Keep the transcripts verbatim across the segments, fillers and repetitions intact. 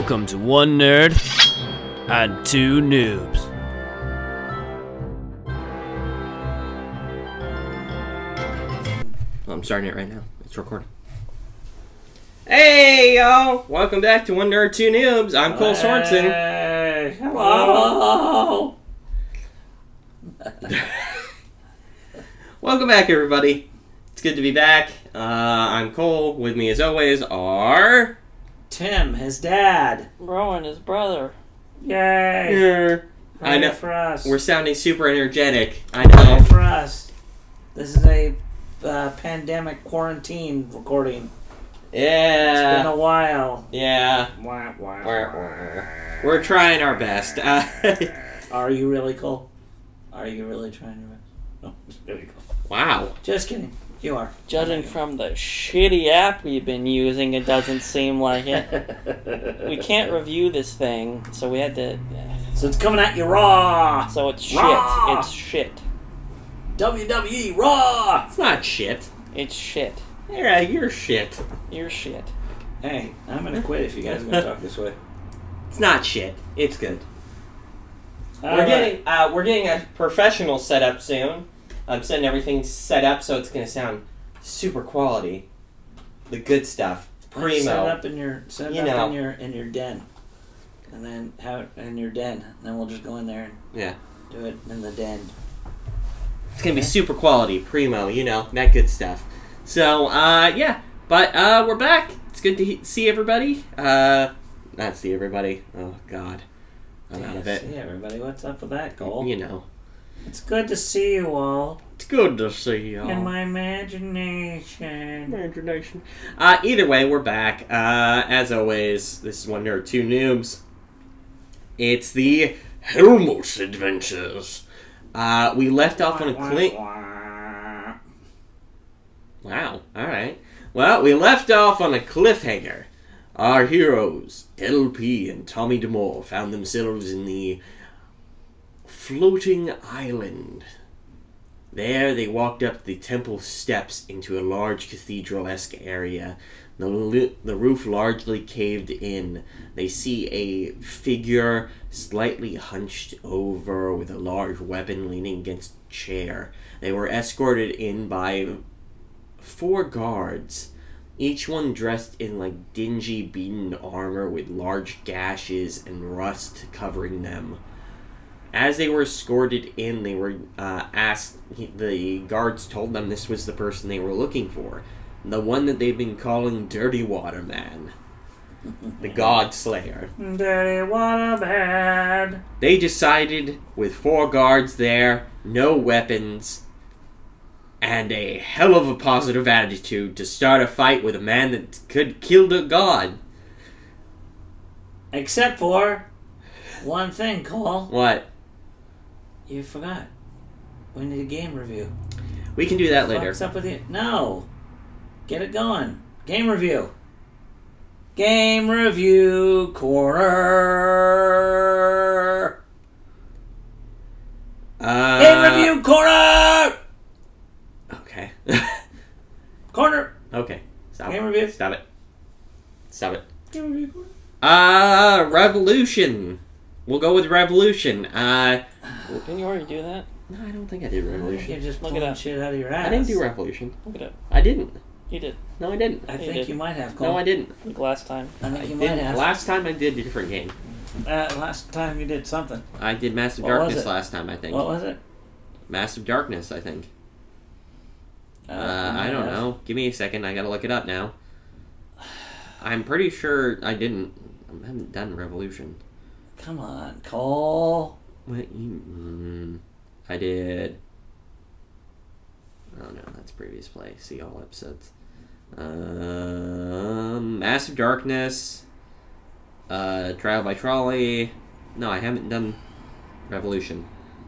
Welcome to One Nerd and Two Noobs. Well, I'm starting it right now. It's recording. Hey, y'all! Welcome back to One Nerd, Two Noobs. I'm Cole Sorensen. Hey, hello! Welcome back, everybody. It's good to be back. Uh, I'm Cole. With me, as always, are... Tim, his dad. Rowan, his brother. Yay! I know. For us. We're sounding super energetic. I Pray know. for us. This is a uh, pandemic quarantine recording. It's been Yeah. a while. Yeah. Wah, wah, We're, wah. we're, we're trying our best. Uh, Are you really, Cole? Are you really trying your best? No, just kidding. wow. Just kidding. You are. Judging from the shitty app we've been using, it doesn't seem like it. We can't review this thing, so we had to... So it's coming at you raw. So it's shit. Raw! It's shit. W W E Raw. It's not shit. It's shit. Yeah, you're shit. You're shit. Hey, I'm gonna quit if you guys are gonna talk this way. It's not shit. It's good. All we're right. getting uh, we're getting a professional setup soon. I'm setting everything set up so it's going to sound super quality. The good stuff. Primo. Set it up in your set it You up know. in your in your den, and then have it in your den. And then we'll just go in there and Yeah. do it in the den. It's going to be super quality. Primo, you know, that good stuff. So, uh, yeah. But, uh, we're back. It's good to he- see everybody. Uh, not see everybody. Oh, God. I'm out of it. See everybody, what's up with that, Cole? You know. It's good to see you all It's good to see y'all. in my imagination. Imagination. Uh, either way, we're back. Uh, as always, this is One Nerd, Two Noobs. It's the Helmut Adventures. Uh, we left off on a clean... Wow, alright. Well, we left off on a cliffhanger. Our heroes, L P and Tommy DeMore, found themselves in the floating island. There, they walked up the temple steps into a large cathedral-esque area. The, li- the roof largely caved in. They see a figure slightly hunched over with a large weapon leaning against a chair. They were escorted in by four guards, each one dressed in like dingy beaten armor with large gashes and rust covering them. As they were escorted in, they were uh, asked, the guards told them this was the person they were looking for. The one that they've been calling Dirty Water Man. The God Slayer. Dirty water bad. They decided, with four guards there, no weapons, and a hell of a positive attitude, to start a fight with a man that could kill the god. Except for one thing, Cole. What? You forgot. We need a game review. We can do that later. What's up with you? No. Get it going. Game review. Game review corner. Uh, Game review corner. Okay. Corner. Okay. Stop Game it. review. Stop it. Stop it. Game review corner. Uh, Revolution. We'll go with Revolution. Uh, Didn't you already do that? no, I don't think I did You're Revolution. just Look it pulling up. shit out of your ass. I didn't do Revolution. Look it up. I didn't. You did. No, I didn't. I You think did. you might have, Cole. No, I didn't. Like last time. I think I you might didn't. have. Last time I did a different game. Uh, last time you did something. I did Massive What was Darkness it? last time, I think. What was it? Massive Darkness, I think. Uh, Uh, you I might don't have. know. Give me a second. I gotta look it up now. I'm pretty sure I didn't. I haven't done Revolution. Come on, Cole. What you? Mm, I did. Oh no, that's previous play. See all episodes. Um, Massive Darkness. Uh, Trial by Trolley. No, I haven't done Revolution.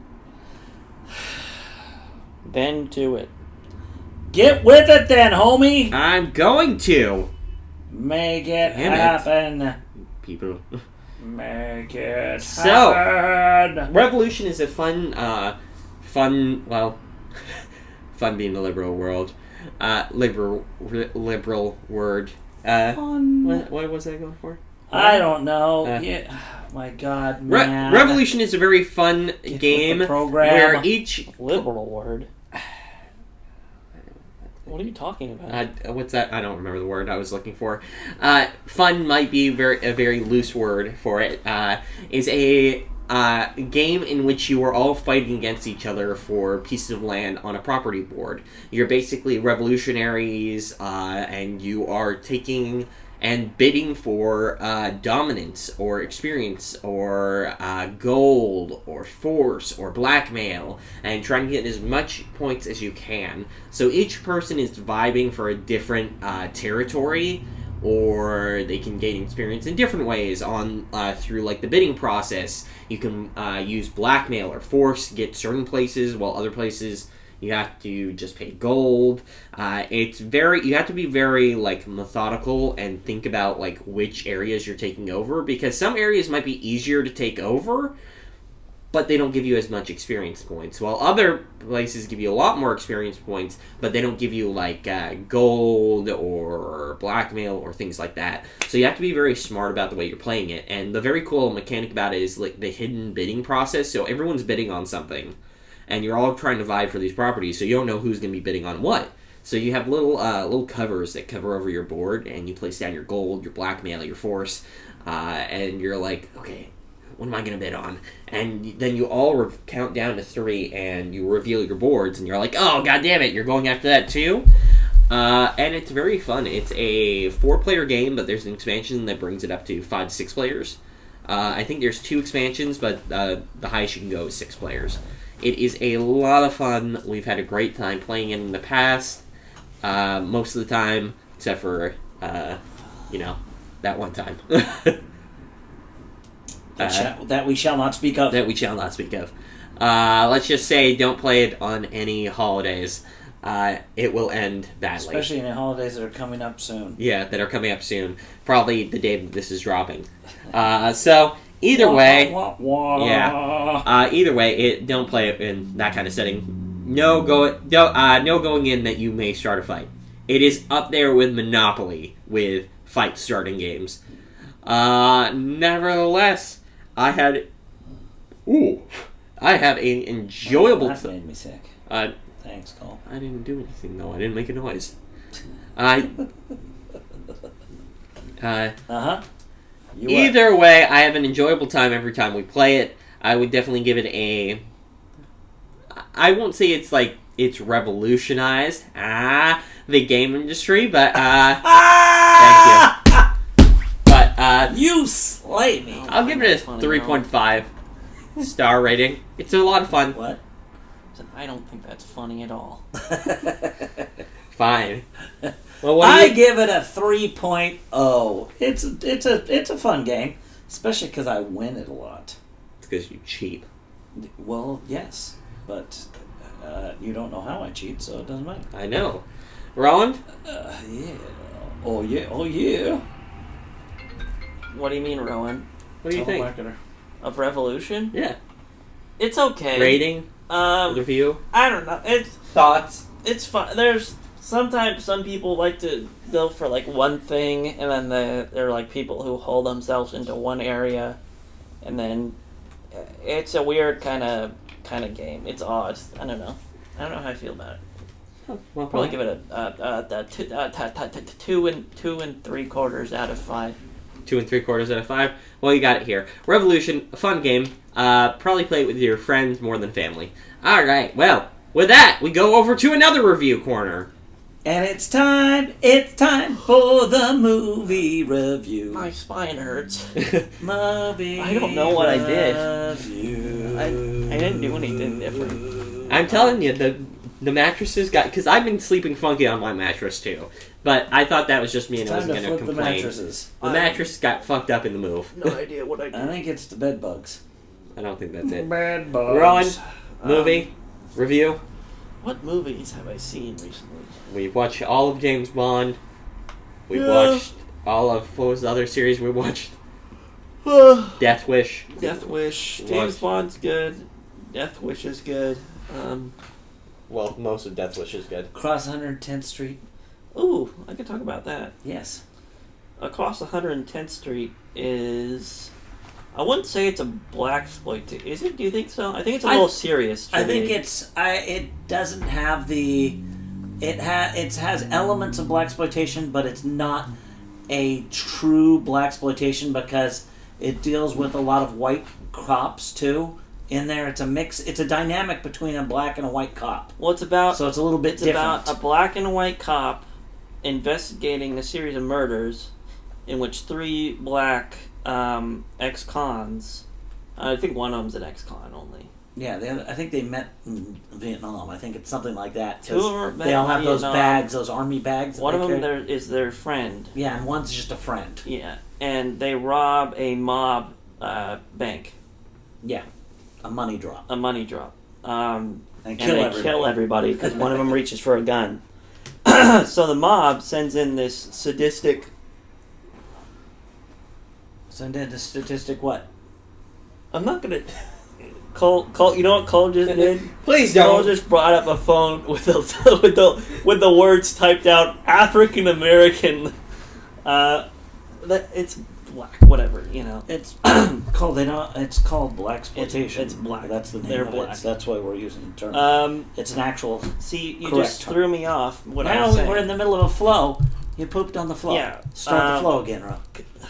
Then do it. Get with it then, homie. I'm going to. Make it Damn it. happen. People. Make it So- happen. Revolution is a fun, uh, fun, well, fun being a liberal world. Uh, liberal, r- liberal word. Uh, Fun. what, what was I going for? I don't know. Uh, yeah. My God, Re- man. Revolution is a very fun Get with game the program. where each Liberal word. What are you talking about? uh, what's that? I don't remember the word I was looking for. Uh, fun might be very a very loose word for it. Uh, is a uh, game in which you are all fighting against each other for pieces of land on a property board. You're basically revolutionaries, uh, and you are taking and bidding for uh, dominance or experience or uh, gold or force or blackmail and trying to get as much points as you can. So each person is vibing for a different uh, territory, or they can gain experience in different ways on uh, through like the bidding process. You can uh, use blackmail or force to get certain places, while other places you have to just pay gold. Uh, it's very you have to be very like methodical and think about like which areas you're taking over, because some areas might be easier to take over, but they don't give you as much experience points, while other places give you a lot more experience points, but they don't give you like uh, gold or blackmail or things like that. So you have to be very smart about the way you're playing it. And the very cool mechanic about it is like the hidden bidding process. So everyone's bidding on something, and you're all trying to vie for these properties, so you don't know who's going to be bidding on what. So you have little uh, little covers that cover over your board, and you place down your gold, your blackmail, your force, uh, and you're like, okay, what am I going to bid on? And then you all re- count down to three, and you reveal your boards, and you're like, oh, god damn it, you're going after that too? Uh, and it's very fun. It's a four-player game, but there's an expansion that brings it up to five to six players. Uh, I think there's two expansions, but uh, the highest you can go is six players. It is a lot of fun. We've had a great time playing it in the past. Uh, most of the time, except for, uh, you know, that one time. That, uh, shall, that we shall not speak of. that we shall not speak of. Uh, let's just say don't play it on any holidays. Uh, it will end badly. Especially in the holidays that are coming up soon. Yeah, that are coming up soon. Probably the day that this is dropping. Uh, so... Either way, wah, wah, wah. yeah. Uh, either way, it don't play it in that kind of setting. No go, no, uh, no going in that you may start a fight. It is up there with Monopoly with fight starting games. Uh, nevertheless, I had, ooh, I have an enjoyable. That made me sick. Uh, Thanks, Cole. I didn't do anything though. I didn't make a noise. I. Uh. Uh huh. You Either way, I have an enjoyable time every time we play it. I would definitely give it a... I won't say it's like, it's revolutionized, ah, the game industry, but, uh... Ah! thank you. But, uh... You slay me. I'll give it a three point five star rating. It's a lot of fun. What? I don't think that's funny at all. Fine. Well, what do I you... give it a three point oh. It's a, it's a it's a fun game, especially because I win it a lot. It's because you cheat. Well, yes, but uh, you don't know how I cheat, so it doesn't matter. I know. Roland? Uh, yeah. Oh yeah. Oh yeah. What do you mean, Rowan? What do you think? Marketer. Of Revolution? Yeah. It's okay. Rating? Um, Review? I don't know. It's Thoughts? it's fun. There's sometimes some people like to go for like one thing, and then the, there are like people who hold themselves into one area, and then uh, it's a weird kind of kind of game. It's odd. I don't know. I don't know how I feel about it. Oh, well, Probably give it a, uh, uh, a two, uh, t- t- t- two and two and three quarters out of five. Two and three quarters out of five. Well, you got it here. Revolution, a fun game. Uh, probably play it with your friends more than family. All right. Well, with that, we go over to another review corner. And it's time. It's time for the movie review. My spine hurts. Movie. I don't know what I did. Review. I, I didn't do anything different. I'm telling you, the the mattresses got... Because I've been sleeping funky on my mattress, too. But I thought that was just me and I Time wasn't to going to flip the complain. mattresses. The mattress got fucked up in the move. No idea what I did. I think it's the bed bugs. I don't think that's it. Bed bugs. Rowan, movie, review. What movies have I seen recently? We've watched all of James Bond. We've Yeah. watched all of... What was the other series we watched? Death Wish. Death Wish. Watch. James Bond's good. Death Wish is good. Um, Well, most of Death Wish is good. Cross one hundred tenth Street. ooh, I could talk about that. Yes. Across one hundred tenth Street is. I wouldn't say it's a black exploitation. Is it? Do you think so? I think it's a I- little serious. I to think me. it's I. It doesn't have the. It ha it has elements of black exploitation, but it's not a true black exploitation because it deals with a lot of white cops too. In there, it's a mix. It's a dynamic between a black and a white cop. Well, it's about. So it's a little bit It's different. about a black and a white cop investigating a series of murders in which three black um, ex-cons. I think one of them's an ex-con only. Yeah, they, I think they met in Vietnam. I think it's something like that. 'Cause Two of them are met they all in have those Vietnam. bags, those army bags. that One of they them carry. there is their friend. Yeah, and one's just a friend. Yeah, and they rob a mob uh, bank, Yeah, a money drop. a money drop, um, And and kill they everybody. kill everybody because one of them reaches for a gun. So the mob sends in this sadistic. So then the statistic, what? I'm not gonna. Cole, Cole, you know what Cole just did? Please Cole don't. just brought up a phone with the with the with the words typed out African American. Uh, that it's black, whatever you know. It's called they don't. It's called black exploitation. It's- it's black. That's the name They're of black. it. It's- That's why we're using the term. Um, it's an actual. see, you Correct just term. threw me off. What I Now was saying. we're in the middle of a flow. You pooped on the flow. Yeah, Start the um, flow again, Ro.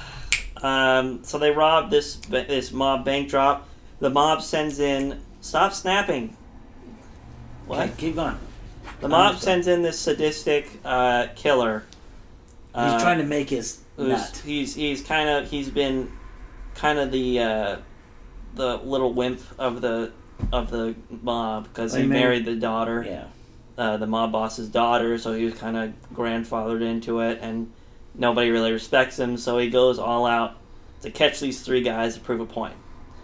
Um, so they rob this this mob bank drop. The mob sends in. Stop snapping. What? Okay, keep going. The mob Understand. sends in this sadistic uh, killer. He's uh, trying to make his who's, nut. He's he's kind of he's been kind of the uh, the little wimp of the of the mob because Oh, he you mean- married the daughter, Yeah. uh, the mob boss's daughter. So he was kind of grandfathered into it, and nobody really respects him. So he goes all out to catch these three guys to prove a point.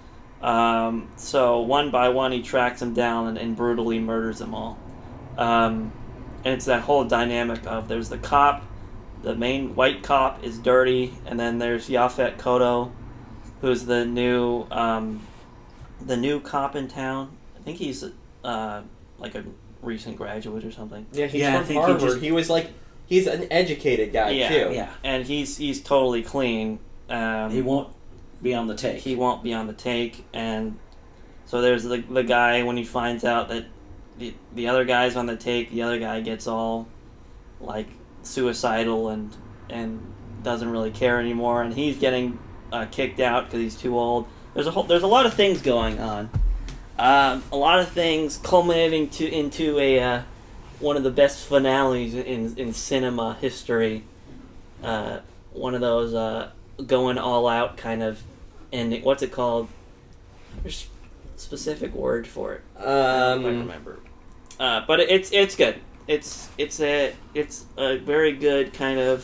Um, so one by one, he tracks them down and, and brutally murders them all. Um, and it's that whole dynamic of there's the cop, the main white cop is dirty, and then there's Yaphet Kotto, who's the new um, the new cop in town. I think he's uh, like a recent graduate or something. Yeah, he's Yeah, I from think he Harvard. He, just- was like, he's an educated guy yeah, too. Yeah. and he's he's totally clean. Um, He won't be on the take. he won't be on the take, and so there's the the guy when he finds out that the the other guy's on the take, the other guy gets all like suicidal and and doesn't really care anymore, and he's getting uh, kicked out because he's too old. There's a whole there's a lot of things going on, um, a lot of things culminating to into a uh, one of the best finales in in cinema history. Uh, one of those uh, going all out kind of ending. What's it called? There's a specific word for it. I don't Um, remember. Uh, but it's it's good. It's it's a it's a very good kind of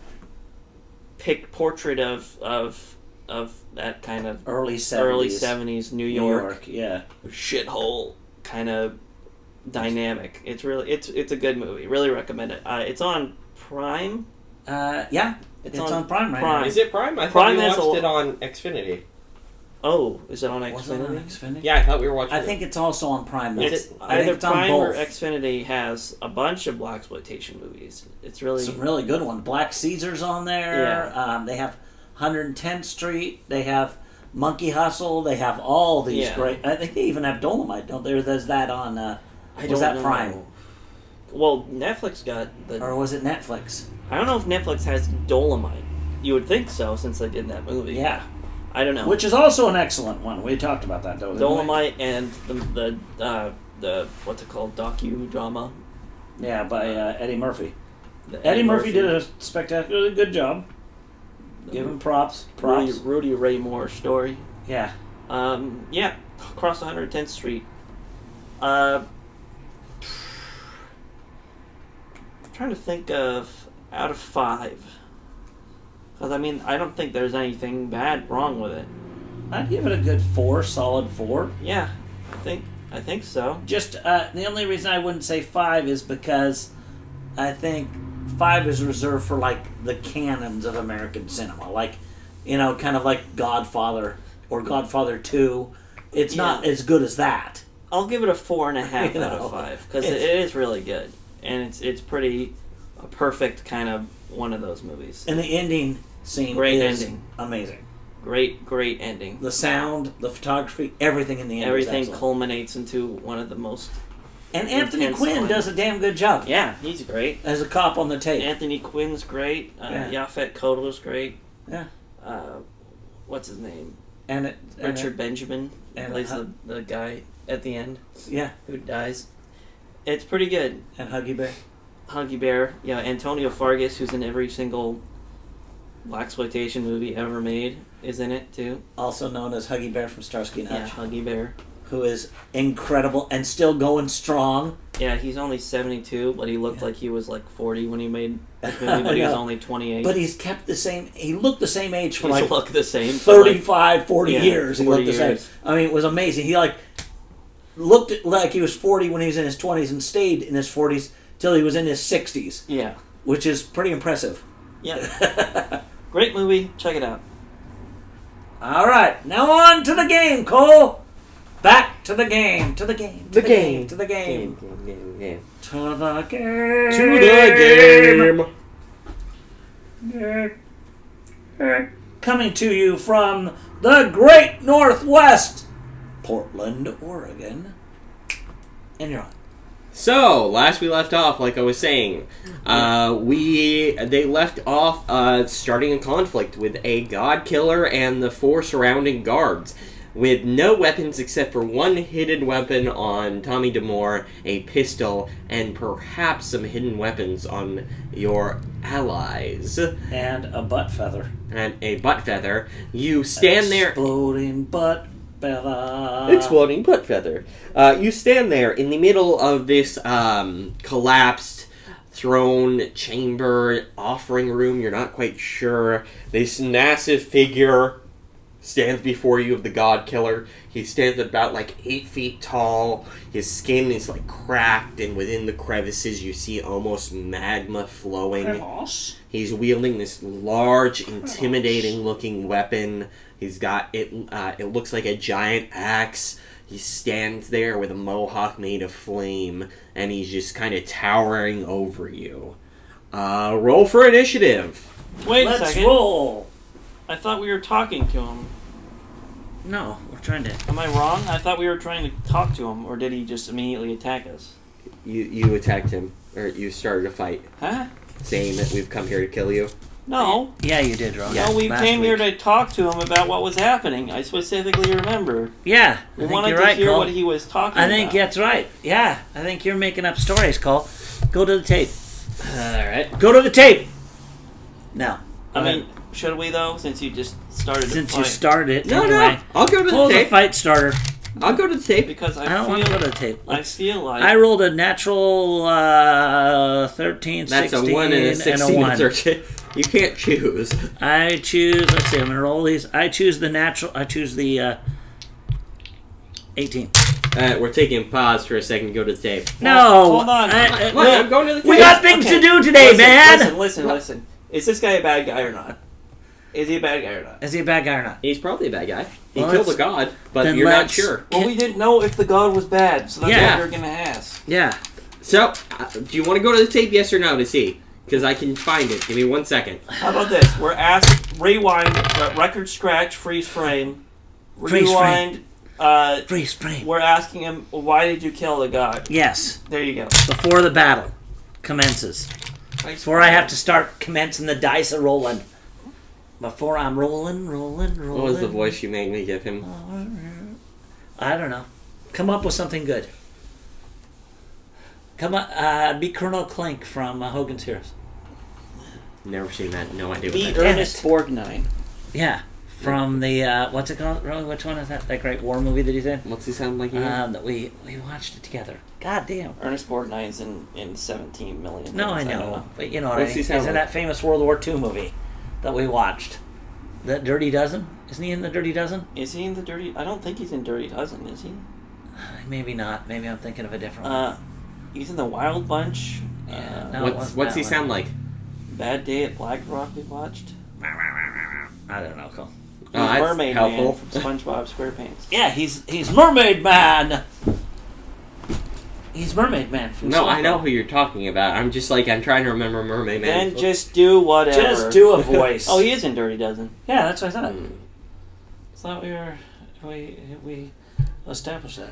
pic portrait of of of that kind of early seventies. early seventies New New York, York. Yeah. shithole kind of dynamic. It's really it's it's a good movie. Really recommend it. Uh, it's on Prime. Uh, yeah. It's It's, on on, Prime right Prime. now. is it Prime? I thought Prime we has a watched lo- it on Xfinity. Oh, is it on Was it on Xfinity? Xfinity? Yeah, I thought we were watching I it. think it's also on Prime. though. It's I think either it's on Prime or both. Xfinity has a bunch of blaxploitation movies. It's really Some really good one. Black Caesar's on there. Um, they have one hundred tenth Street. They have Monkey Hustle. They have all these Yeah. great. I think they even have Dolomite, don't they? Or there's that on. Uh, I was don't that know. Prime Well, Netflix got the. or was it Netflix? I don't know if Netflix has Dolomite. You would think so, since they did that movie. Yeah, I don't know. which is also an excellent one. We talked about that though. didn't we? Dolomite and the the uh, the what's it called docudrama. Yeah, by uh, Eddie Murphy. The Eddie Murphy did a spectacularly good job. Give him props. Rudy, Props. Rudy Ray Moore story. Yeah. Um, yeah, across one hundred tenth Street. Uh, I'm trying to think of out of five. Because, I mean, I don't think there's anything bad wrong with it. I'd give it a good four, solid four. Yeah, I think I think so. Just uh, the only reason I wouldn't say five is because I think five is reserved for like the canons of American cinema, like you know, kind of like Godfather or Godfather Two. It's not Yeah. as good as that. I'll give it a four and a half You out know, of five because it it's- is really good and it's it's pretty a perfect kind of one of those movies. And the ending scene Great is ending. amazing. Great, great ending. The sound, the photography, everything in the end. Everything is culminates into one of the most. And Anthony intense Quinn line. does a damn good job Yeah, he's great. as a cop on the tape. Anthony Quinn's great. Uh, Yeah. Yaphet Kotto's great. Yeah. Uh, what's his name? And it, and Richard it- Benjamin and plays Hu- the, the guy at the end yeah, who dies. It's pretty good. and Huggy Bear. Huggy Bear. Yeah, Antonio Fargas, who's in every single blaxploitation movie ever made, is in it too. Also known as Huggy Bear from Starsky and Yeah, Hutch, Huggy Bear. who is incredible and still going strong. Yeah, he's only seventy-two, but he looked Yeah. like he was like forty when he made this movie, but he was Yeah. only twenty-eight. But he's kept the same. He looked the same age for He's like looked the same. for, like, thirty-five, forty Yeah, years. He forty looked the same. years. I mean, it was amazing. He like looked like he was forty when he was in his twenties and stayed in his forties till he was in his sixties, yeah. which is pretty impressive. Yeah. Great movie. Check it out. All right, now on to the game, Cole. Back to the game, to the game, to The the, game. game, to the game, Game, game, game. to the game, To the game. Coming to you from the Great Northwest, Portland, Oregon. And you're on. So, last we left off, like I was saying, uh, we they left off uh, starting a conflict with a god killer and the four surrounding guards, with no weapons except for one hidden weapon on Tommy DeMore, a pistol, and perhaps some hidden weapons on your allies. And a butt feather. And a butt feather. You stand there. Exploding butt feather. Exploding butt feather. Uh, you stand there in the middle of this um, collapsed throne chamber offering room. You're not quite sure. This massive figure stands before you of the god killer. He stands about like eight feet tall. His skin is like cracked, and within the crevices you see almost magma flowing. He's wielding this large, intimidating-looking weapon. He's got it. Uh, it looks like a giant axe. He stands there with a mohawk made of flame, and he's just kind of towering over you. Uh, roll for initiative. Wait a Let's second. roll. I thought we were talking to him. No, we're trying to. Am I wrong? I thought we were trying to talk to him, or did he just immediately attack us? You you attacked him, or you started a fight, Huh? saying that we've come here to kill you. No. Yeah, you did, Ron. No, we Last came here week. to talk to him about what was happening. I specifically remember. Yeah, I We think wanted you're to right, hear Cole. what he was talking I think about. that's right. Yeah, I think you're making up stories, Cole. Go to the tape. Alright. Go to the tape. Now. I mean, should we though? Since you just started since the you fight? started it, No, anyway. no. I'll go to Pull the the tape. fight starter. I'll go to the tape. Because I, I don't feel, want to go to the tape. I feel like I rolled a natural uh, thirteen, That's sixteen, a one and a sixteen and a one. and thirteen. You can't choose. I choose. Let's see. I'm gonna roll these. I choose the natural. I choose the uh, eighteen. Uh, we're taking a pause for a second to go to the tape. No, hold on. I- I- What? I'm going to the tape. we got things Okay. to do today, listen, man. Listen, listen, listen. Is this guy a bad guy or not? Is he a bad guy or not? Is he a bad guy or not? He's probably a bad guy. He Well, killed a let's- god, but then you're not let's- sure. Well, we didn't know if the god was bad, so that's Yeah. what we were gonna ask. Yeah. So, uh, do you want to go to the tape, yes or no, to see? Because I can find it. Give me one second. How about this? We're asked rewind, uh, record scratch, freeze frame, Freeze rewind. Uh, Freeze frame. we're asking him, why did you kill the god? Yes. There you go. Before the battle commences. Before I have to start commencing the dice a rolling. Before I'm rolling, rolling, rolling. What was the voice you made me give him? I don't know. Come up with something good. Come on, uh, be Colonel Clink from uh, Hogan's Heroes. Never seen that. No idea what Be that is. Damn Ernest it. Borgnine. Yeah, from the uh, what's it called? Ron? Which one is that? That great war movie that he's in? What's he sound like again? Um, that we we watched it together. God damn. Ernest Borgnine's in, in seventeen million. No, I things, know, don't know. but you know what I What's he mean. sound He's in like? that famous World War Two movie that we watched. The Dirty Dozen? Isn't he in the Dirty Dozen? Is he in the Dirty... I don't think he's in Dirty Dozen, is he? Maybe not. Maybe I'm thinking of a different one. Uh, he's in the Wild Bunch. Yeah, uh, no. it what's wasn't what's that he one. sound like? Bad Day at Black Rock we watched. I don't know. Cool. He's Oh, that's Mermaid helpful. Man from SpongeBob SquarePants. Yeah, he's he's Mermaid Man. He's Mermaid Man from No, Slumber. I know who you're talking about. I'm just like, I'm trying to remember Mermaid Man. Then just do whatever. Just do a voice. Oh, he is in Dirty Dozen. Yeah, that's what I thought. Hmm. I thought we were we we established that.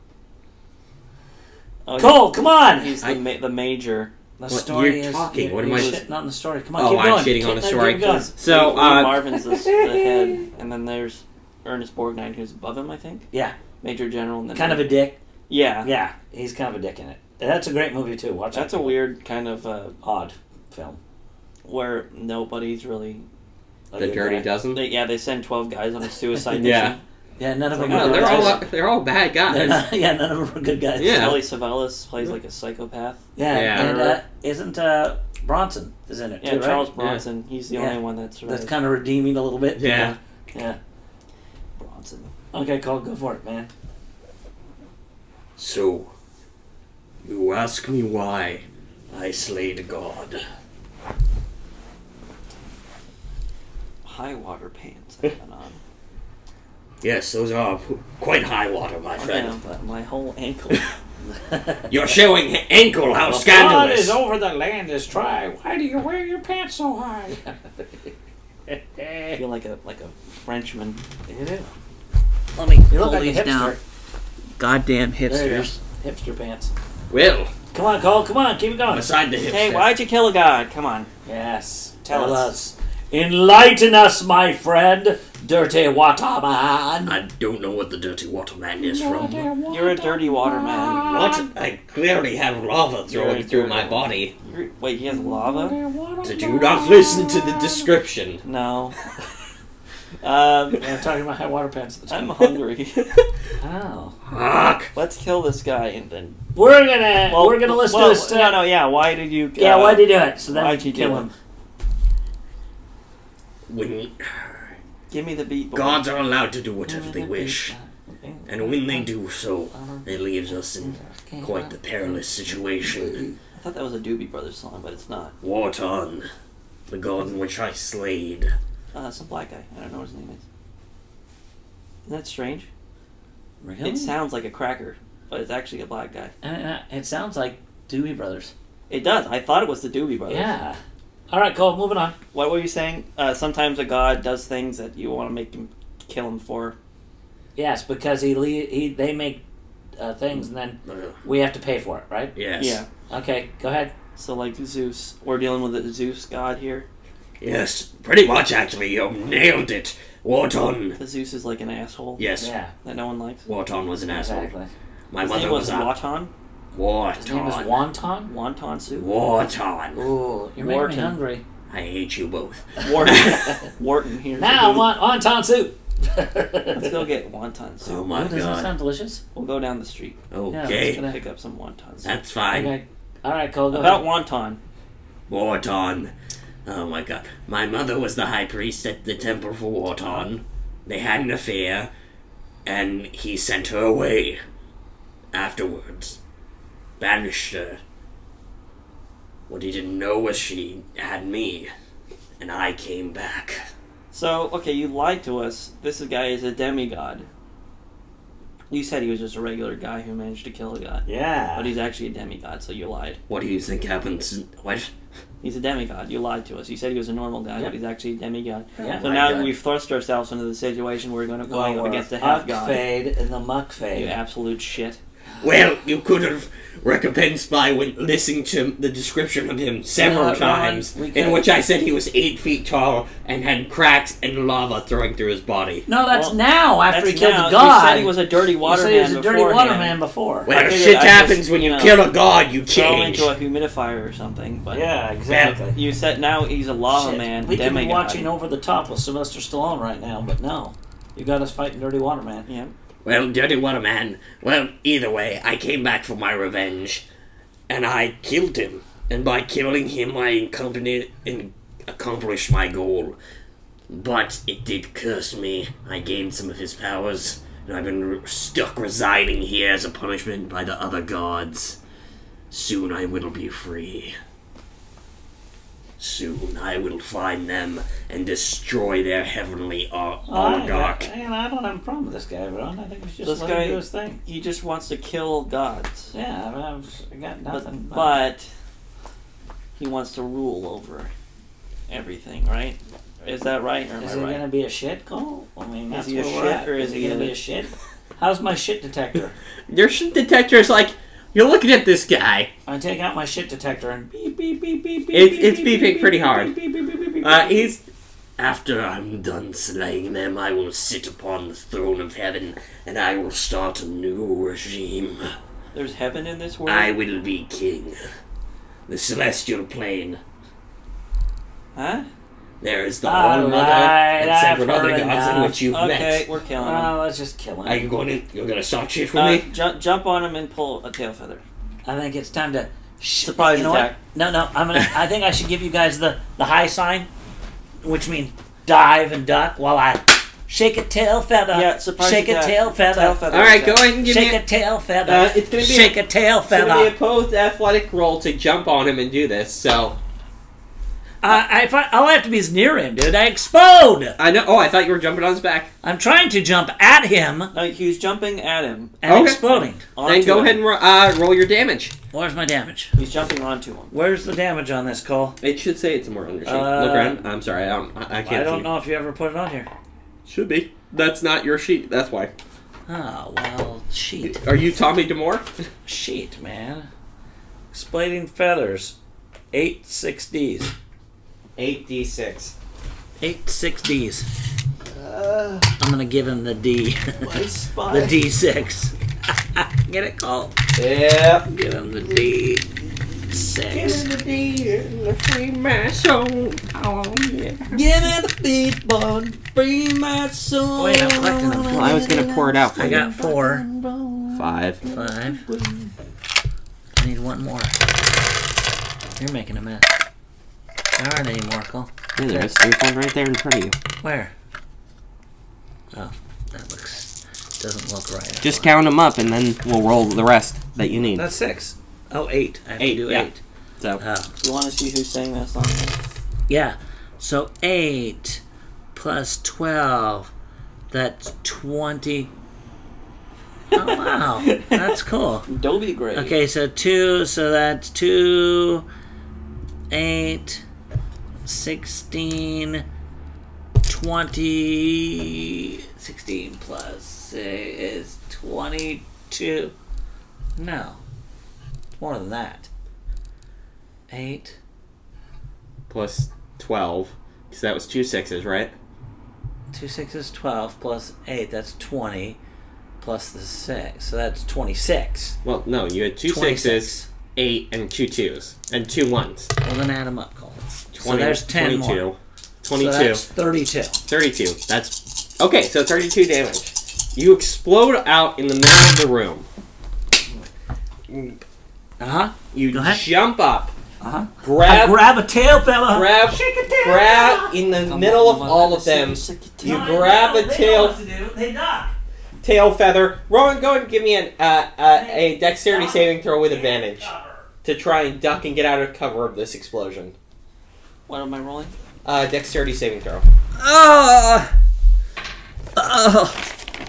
Oh, Cole, come on! He's I- the ma- the major. The What, story you're is talking. You're, What am you're I- shitting on the story. Come on, Oh, keep I'm going. shitting on Keep- the story. keep going. So, Lee- Lee uh, Marvin's the, the head, and then there's Ernest Borgnine, who's above him, I think. Yeah, Major General. And then kind of a dick. yeah. Yeah, he's kind of a dick in it. That's a great movie too. Watch That's that. a weird kind of uh, odd film. where nobody's really. A The good Dirty guy. Dozen? They, yeah, they send twelve guys on a suicide Yeah. mission. Yeah, none of them. Oh, are Oh, good they're all guys. they're all bad They're guys. not- yeah, none of them are good guys. Yeah. Telly Savalas plays like a psychopath. Yeah, Yeah. and uh, isn't uh, Bronson is in it Yeah, too, right? Charles Bronson. He's the Yeah. only one that's That's right. kind of redeeming a little bit. Yeah. Yeah. Bronson. Okay, Cole, go for it, man. So, you ask me why I slayed God. High water pants I have on. Yes, those are quite high water, my Oh, friend. yeah, but my whole ankle. You're showing ankle, how The flood scandalous! is over, the land is dry. Why do you wear your pants so high? I feel like a like a Frenchman. You do. Let me You look like a hipster. Goddamn There you go. hipsters. Hipster pants. Well, Come on, Cole. Come on, keep it going. beside the hipster. Hey, why'd you kill a god? Come on. Yes. Tell Tell us. us. Enlighten us, my friend. Dirty water man. I don't know what the dirty water man is from. You're a dirty water man. What? I clearly have lava flowing You're through dirty. my body. You're, wait, he has lava? So do not listen to the description. No. um, Yeah, I'm talking about high water pants at the I'm time. hungry. Oh. Fuck! Let's kill this guy and then. We're gonna we're gonna listen well, to this. No, no, yeah. Why did you? Uh, Yeah, why'd you do it? So then we why'd can you kill do him. When Give me the beat. Boy. gods are allowed to do whatever they wish, and when they do so, it leaves us in quite the perilous situation. I thought that was a Doobie Brothers song, but it's not. Wotan, the god in which I slayed. Uh, it's a black guy. I don't know what his name is. Isn't that strange? Really? It sounds like a cracker, but it's actually a black guy. Uh, it sounds like Doobie Brothers. It does. I thought it was the Doobie Brothers. Yeah. All right, Cole. Moving on. What were you saying? Uh, sometimes a god does things that you want to make him kill him for. Yes, because he le- he they make uh, things and then we have to pay for it, right? Yes. Yeah. Okay, go ahead. So like Zeus, we're dealing with a Zeus god here. Yes, pretty much actually. You nailed it. Wotan. The Zeus is like an asshole. Yes, Yeah. That no one likes. Wotan was an asshole. Exactly. My His mother name was was a Wotan. His name is Wotan. Wonton. Wonton soup. Wotan. Ooh, you're making Wharton. me hungry. I hate you both. Wharton. Wharton here. Now I want wonton soup. Let's go get wonton soup. Oh my Ooh, does that god. sound delicious? We'll go down the street. Okay, Yeah, Pick up some wonton soup. that's fine. Okay. All right, Cole. Go About ahead. wonton. Wotan. Oh my god. My mother was the high priest at the temple for Wotan. They had an affair, and he sent her away. Afterwards. Banished her. What he didn't know was she had me, and I came back. So, okay, you lied to us. This guy is a demigod. You said he was just a regular guy who managed to kill a god. Yeah. But he's actually a demigod, so you lied. What do you think happens? What? He's a demigod. You lied to us. You said he was a normal guy, Yep. but he's actually a demigod. Yeah. So my now God. we've thrust ourselves into the situation where we're going to go Well, up we're against a half Uck god. fade and the muck You fade. absolute shit. Well, you could have recompensed by when listening to the description of him several Yeah, Ron, times, we in could- which I said he was eight feet tall and had cracks and lava throwing through his body. No, that's Well, now after That's he killed now- the god. You said he was a dirty water You said man he was a dirty water beforehand. man before. Well, figured shit I'd happens just, when you you know, kill a god, you Throw him change. into a humidifier or something. But Yeah, exactly. you said now he's a lava Shit. man. We could be demigod. watching Over the Top with Sylvester Stallone right now, but no. You got us fighting Dirty Water Man. Yeah. Well, dirty water man. Well, either way, I came back for my revenge, and I killed him. And by killing him, I accompanied and accomplished my goal. But it did curse me. I gained some of his powers, and I've been re- stuck residing here as a punishment by the other gods. Soon I will be free. Soon I will find them and destroy their heavenly o- Oh, I, oligarch. I, I don't have a problem with this guy, Ron. I think he's just This let guy- him do his thing. He just wants to kill gods. Yeah, I, mean, I've I got nothing. But, but he wants to rule over everything, right? Is that right? Or am is I it right? going to be a shit call? I mean, that's he a where we're shit, at. or is he going to gonna- be a shit? How's my shit detector? Your shit detector is like, you're looking at this guy. I take out my shit detector and beep beep beep beep beep. It's- beep, it's beep, beeping beep, pretty beep, hard. beep, beep, beep, beep, beep, Uh, beep. he's... After I'm done slaying them, I will sit upon the throne of heaven, and I will start a new regime. There's heaven in this world? I will be king. The celestial plane. Huh? There is the All All Mother right, and I've several other heard gods in enough. which you've Okay, met. we're killing him. Oh, let's just kill Are him. you going to... You're going to start shit for Uh, me? ju- jump on him and pull a tail feather. I think it's time to. Sh- Surprise you know attack. What? No, no. I'm gonna. I think I should give you guys the the high sign, which means dive and duck while I shake a tail feather. Yeah, surprise Shake attack. a tail feather. Tail feather. All right, attack. go ahead and give Shake me... a tail feather. Uh, it's gonna be shake a- a tail It's going feather. to be a opposed athletic roll to jump on him and do this, so... Uh, I, if I, all I have to be is near him, dude. I explode. I know... Oh, I thought you were jumping on his back. I'm trying to jump at him No, he was jumping at him. and Okay. exploding. Then Onto go him. ahead and ro- uh, roll your damage. Where's my damage? He's jumping onto him. Where's the damage on this, Cole? It should say it's somewhere on your sheet. Uh, Look around. I'm sorry, I don't. I, I can't I don't see. know if you ever put it on here. Should be. That's not your sheet. That's why. Oh well, shit, Are you Tommy Demore? shit, man. Exploding feathers, eight six Ds. Eight d six. Eight six Ds. I'm gonna give him the D. My spine. the D six. Get it, Cole? Yeah. Give him the D six. the D and the free my soul. Oh yeah. Give me the beat, bud. Free my soul. Wait, I'm collecting them. Well, I was gonna pour it out for I you. got four, Five. five. I need one more. You're making a mess. There aren't any more, Cole. Yeah, there is. There's one right there in front of you. Where? Oh, that looks doesn't look right. Just count them up, and then we'll roll the rest that you need. That's six. Oh, eight. I have Eight, to do yeah. eight. So. Oh. You want to see who sang that song? Yeah. So eight plus twelve. That's twenty. Oh wow, that's cool. Dobie Gray. Okay, so two. So that's two, eight, sixteen, twenty. Sixteen plus six is twenty-two. No, more than that. Eight. Plus twelve, because that was two sixes, right? Two sixes, twelve plus eight. That's twenty. Plus the six, so that's twenty-six. Well, no, you had two twenty-six. sixes, eight, and two twos, and two ones. Well, then add them up, Cole. So twenty, there's ten twenty-two. more. twenty-two. So that's thirty-two. thirty-two. That's okay. So thirty-two damage. You explode out in the middle of the room. Uh huh. You Go ahead. jump up, Uh huh. grab, grab a tail, fella. grab, Shake a tail, grab in the middle of all of them. You grab the tail, They duck. tail feather. Rowan, go and give me an uh, uh, a dexterity saving throw with advantage to try and duck and get out of cover of this explosion. What am I rolling? Uh, dexterity saving throw. Oh. Oh.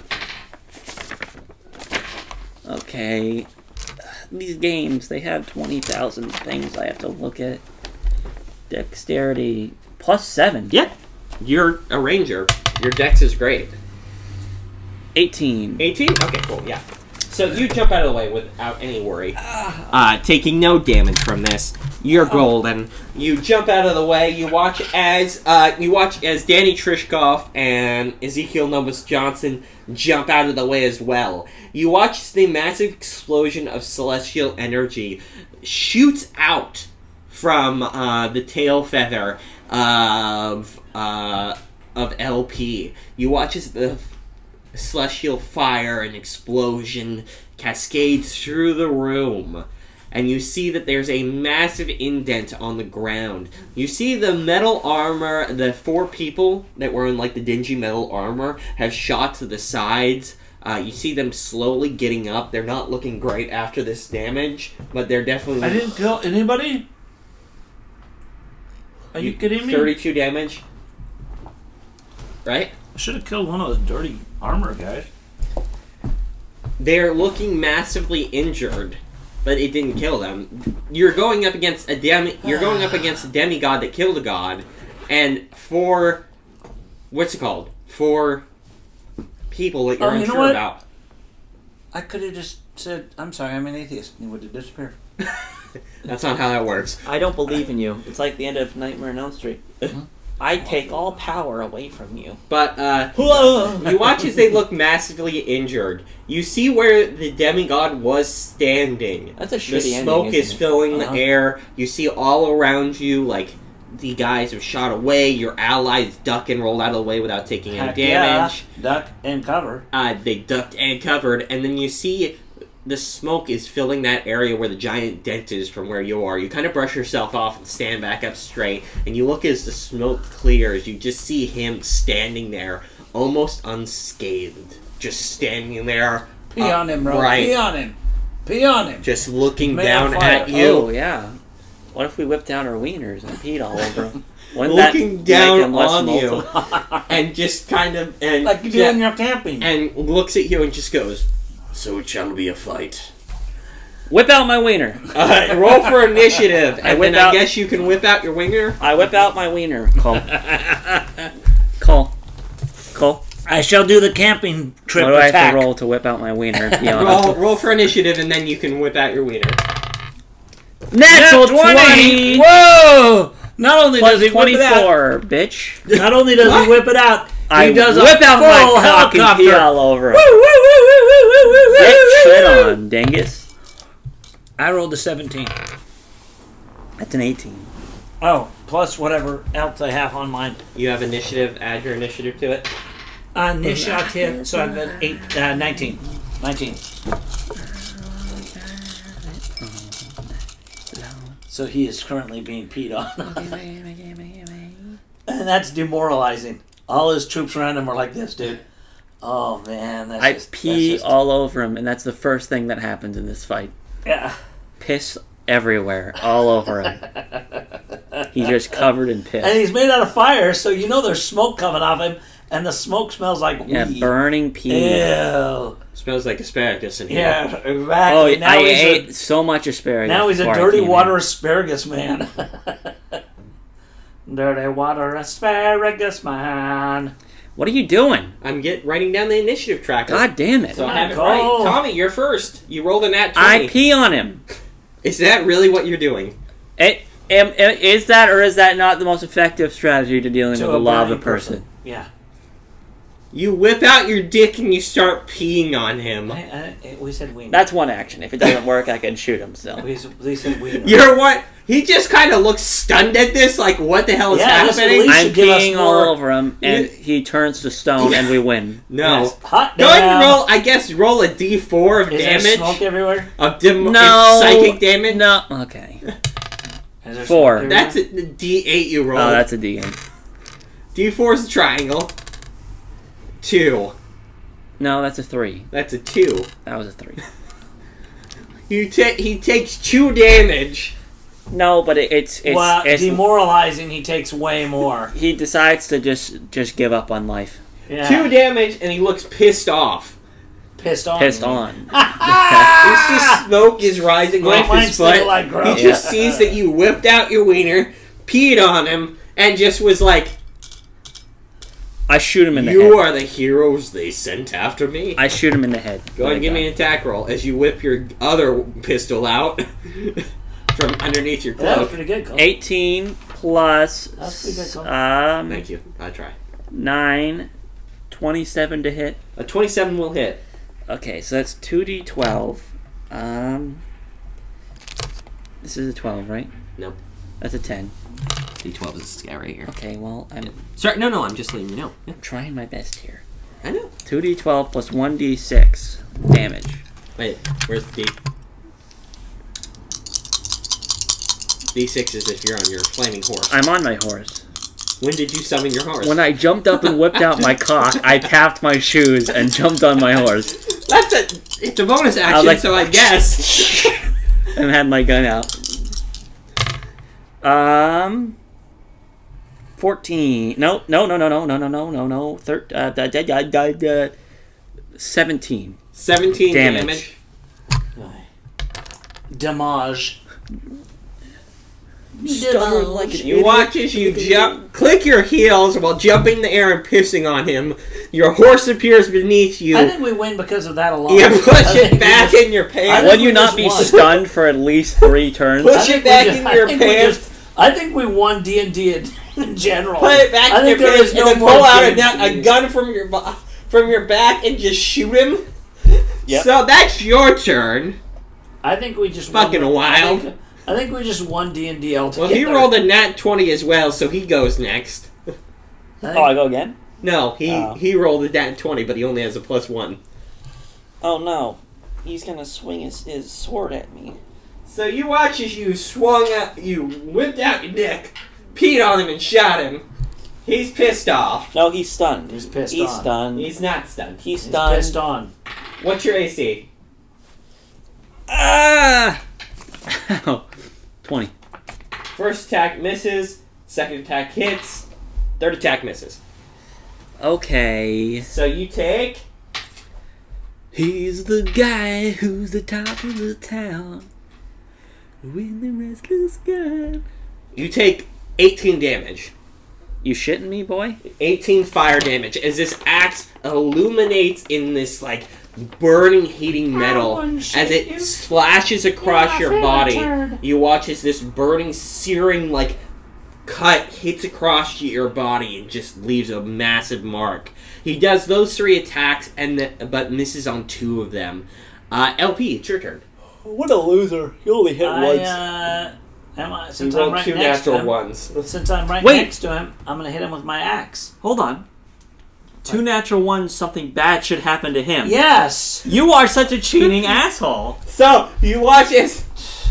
Okay. These games, they have twenty thousand things I have to look at. Dexterity plus seven. Yeah, you're a ranger. Your dex is great. eighteen. eighteen? Okay, cool, yeah. So you jump out of the way without any worry. Uh, taking no damage from this. You're golden. You jump out of the way. You watch as uh, you watch as Danny Trishkoff and Ezekiel Novus Johnson jump out of the way as well. You watch as the massive explosion of celestial energy shoots out from uh, the tail feather of uh, of L P. You watch as the celestial fire and explosion cascades through the room, and you see that there's a massive indent on the ground. You see the metal armor, the four people that were in like the dingy metal armor have shot to the sides. Uh, you see them slowly getting up. They're not looking great after this damage, but they're definitely... I didn't kill anybody. Are you kidding me? thirty-two damage. Right? I should have killed one of those dirty armor guys. They're looking massively injured, but it didn't kill them. You're going up against a demi. You're going up against a demigod that killed a god, and four. What's it called? Four people that you're Oh, you know unsure what? about. I could have just said, I'm sorry, I'm an atheist. And he would have disappeared. That's not how that works. I don't believe in you. It's like the end of Nightmare on Elm Street. I take all power away from you. But uh, you watch as they look massively injured. You see where the demigod was standing. That's a The shitty ending, smoke is isn't it? filling Uh-huh. the air. You see all around you, like, the guys have shot away. Your allies duck and roll out of the way without taking any Heck damage. Yeah. Duck and cover. Uh, they ducked and covered, and then you see the smoke is filling that area where the giant dent is from where you are. You kind of brush yourself off and stand back up straight, and you look as the smoke clears. You just see him standing there, almost unscathed, just standing there. Pee on him, bro. Right. Pee on him. Pee on him. Just looking Man down on fire. at you. Oh, yeah. What if we whipped out our wieners and peed all over them? Wouldn't that Looking make down him less on you, molten? and just kind of and Like you do when you're camping. and looks at you and just goes, "So it shall be a fight." Whip out my wiener. Uh, roll for initiative, I and whip then I out- guess you can whip out your winger. I whip out my wiener. Cole. Cole. Cole. I shall do the camping trip What do I have attack. to roll to whip out my wiener? and pee on Roll, it? roll for initiative, and then you can whip out your wiener. Natural twenty! twenty! Whoa! Not only Plus does he whip it out, twenty-four, bitch. not only does What? he whip it out, he I does a whip out full my cock and helicopter. pee all over Woo, him. woo, woo, woo, woo, woo, woo, Get woo, shit woo. on, dingus. I rolled a seventeen. That's an eighteen. Oh, plus whatever else I have on mine. You have initiative. Add your initiative to it. Initiative, so I've got eight, uh, nineteen. nineteen. So he is currently being peed on. And that's demoralizing. All his troops around him are like this, dude. Oh, man. That's I just, pee that's just, all over him, and that's the first thing that happens in this fight. Yeah. Piss everywhere, all over him. He's just covered in And piss. he's made out of fire, so you know there's smoke coming off him, and the smoke smells like Yeah, weed. burning pee. Ew. Smells like asparagus in here. Yeah, exactly. Oh, now I he's ate a, so much asparagus. now he's a before I dirty came water in. asparagus man. Dirty water asparagus man. What are you doing? I'm get writing down the initiative tracker. God damn it. So I on, have it Cole. right. Tommy, you're first. You rolled a nat I twenty. pee on him. Is that really what you're doing? It, am, am- is that or is that not the most effective strategy to dealing To with a a lava burning person? person. Yeah. You whip out your dick and you start peeing on him. I, I, we said wiener. That's one action. If it doesn't work, I can shoot him still. we, we said wiener. You're what? He just kind of looks stunned at this, like, what the hell is Yeah, this happening? release- I'm should give us peeing more- all over him, and he turns to stone, and we win. No. Yes. Hot Go ahead and damn. roll, I guess, roll a d four of Is there damage. smoke everywhere? Of dim- No. psychic damage. No. Okay. Is there Four. smoke That's everywhere? a d eight you roll. Oh, that's a D eight. d four is a triangle. Two. No, that's a three. That's a two. That was a three. You ta- he takes two damage. No, but it, it's it's, Well, it's demoralizing, he takes way more. he decides to just just give up on life. Yeah. Two damage, and he looks pissed off. Pissed on. Pissed me. on. As the smoke is rising Well, off mine's his butt, still like he gross. just sees that you whipped out your wiener, peed on him, and just was like, I shoot him in the "You head. are the heroes they sent after me." I shoot him in the head. Go ahead and give me an attack roll as you whip your other pistol out from underneath your Yeah, that was cloak. pretty good, Cole. eighteen plus That's pretty good, Cole. um Thank you. I try. nine, twenty-seven to hit. A twenty-seven will hit. Okay, so that's two d twelve. Um, this is a twelve, right? No. That's a ten. D twelve is this guy right here. Okay, well, I'm Sorry, no, no, I'm just letting you know. Yeah, trying my best here. I know. two d twelve plus one d six damage. Wait, where's the D? D six is if you're on your flaming horse. I'm on my horse. When did you summon your horse? When I jumped up and whipped out my cock, I tapped my shoes and jumped on my horse That's a. It's a bonus was action, like- so I guess. and had my gun out. Um, fourteen. No, no, no, no, no, no, no, no, no, no. Thir- uh, da, da, da, da, da, seventeen. seventeen Damage. damage. Damage. Stunner like an You watch as you jump, click your heels while jumping in the air and pissing on him. Your horse appears beneath you. I think we win because of that alone. You push I think it we back just- in your I pants. think Would you we not just be won. stunned for at least three turns? Push I it think we back just- in I your think we pants. just- I think we won D and D in general. Put it back I in your think there pants is and no then more pull out a, games. a gun from your bo- from your back and just shoot him. Yep. So that's your turn. I think we just Fucking won. wild. I think, I think we just won D and D altogether. Well, he rolled a nat twenty as well, so he goes next. I think- Oh, I go again? No, he Oh. he rolled a nat twenty, but he only has a plus one. Oh no. He's gonna swing his, his sword at me. So you watch as you swung out, you whipped out your dick, peed on him, and shot him. He's pissed off. No, he's stunned. He's pissed He's on. stunned. He's not stunned. He's He's stunned. pissed on. What's your A C? Ah! Ow. twenty. First attack misses. Second attack hits. Third attack misses. Okay. So you take. He's the guy who's the top of the town. With the restless guy. You take eighteen damage. You shitting me, boy? eighteen fire damage as this axe illuminates in this like burning, heating metal as it slashes across your body. You watch as this burning, searing like cut hits across your body and just leaves a massive mark. He does those three attacks and the, but misses on two of them. Uh, L P, it's your turn. What a loser. You only hit I, uh, am I, You since I'm rolled right two next to natural him, ones. since I'm right Wait. next to him, I'm gonna hit him with my axe. Hold on. Two natural ones, something bad should happen to him. Yes. You are such a cheating asshole. So you watch as.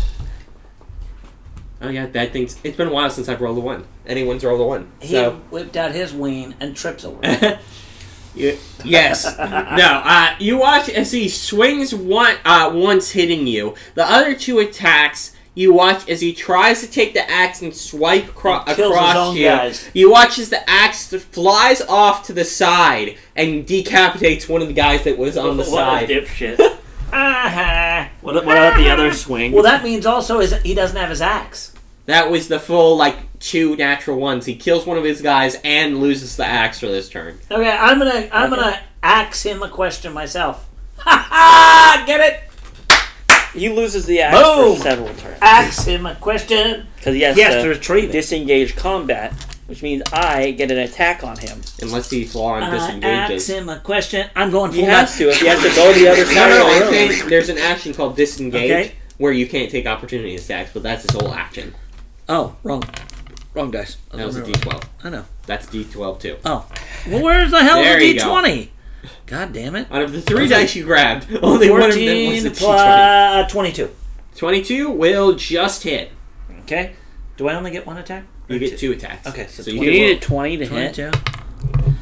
Oh yeah, that thing's. It's been a while since I've rolled a one. Anyone's rolled a one. He So whipped out his ween and trips over it. you, yes. No. Uh, you watch as he swings one. Uh, once hitting you. The other two attacks. You watch as he tries to take the axe and swipe cro- And kills his across own you. guys. You watch as the axe flies off to the side and decapitates one of the guys that was on the side. dipshit. Ah-ha. What, what about the other swing? Well, that means also is he doesn't have his axe. That was the full like two natural ones. He kills one of his guys and loses the axe for this turn. Okay, I'm gonna I'm gonna axe him a question myself. Ha ha! Get it? He loses the axe Boom! for several turns. Axe him a question. Because he has He has to to retrieve it. disengage combat, which means I get an attack on him. Unless he flaw and Uh, axe disengages. him a question. I'm going He full has to. If he has to go to the other No, side no, of I the room. think there's an action called disengage Okay. where you can't take opportunity attacks, but that's his whole action. Oh, wrong, wrong dice. That was a D twelve. I know. That's D twelve too. Oh, well, where's the hell There is the you D go. twenty? God damn it! Out of the three dice you grabbed, only one of them was Fourteen the D twenty. plus twenty-two. twenty-two will just hit. Okay. Do I only get one attack? You get two attacks. Okay, so so You you need get a twenty to hit. Twenty-two.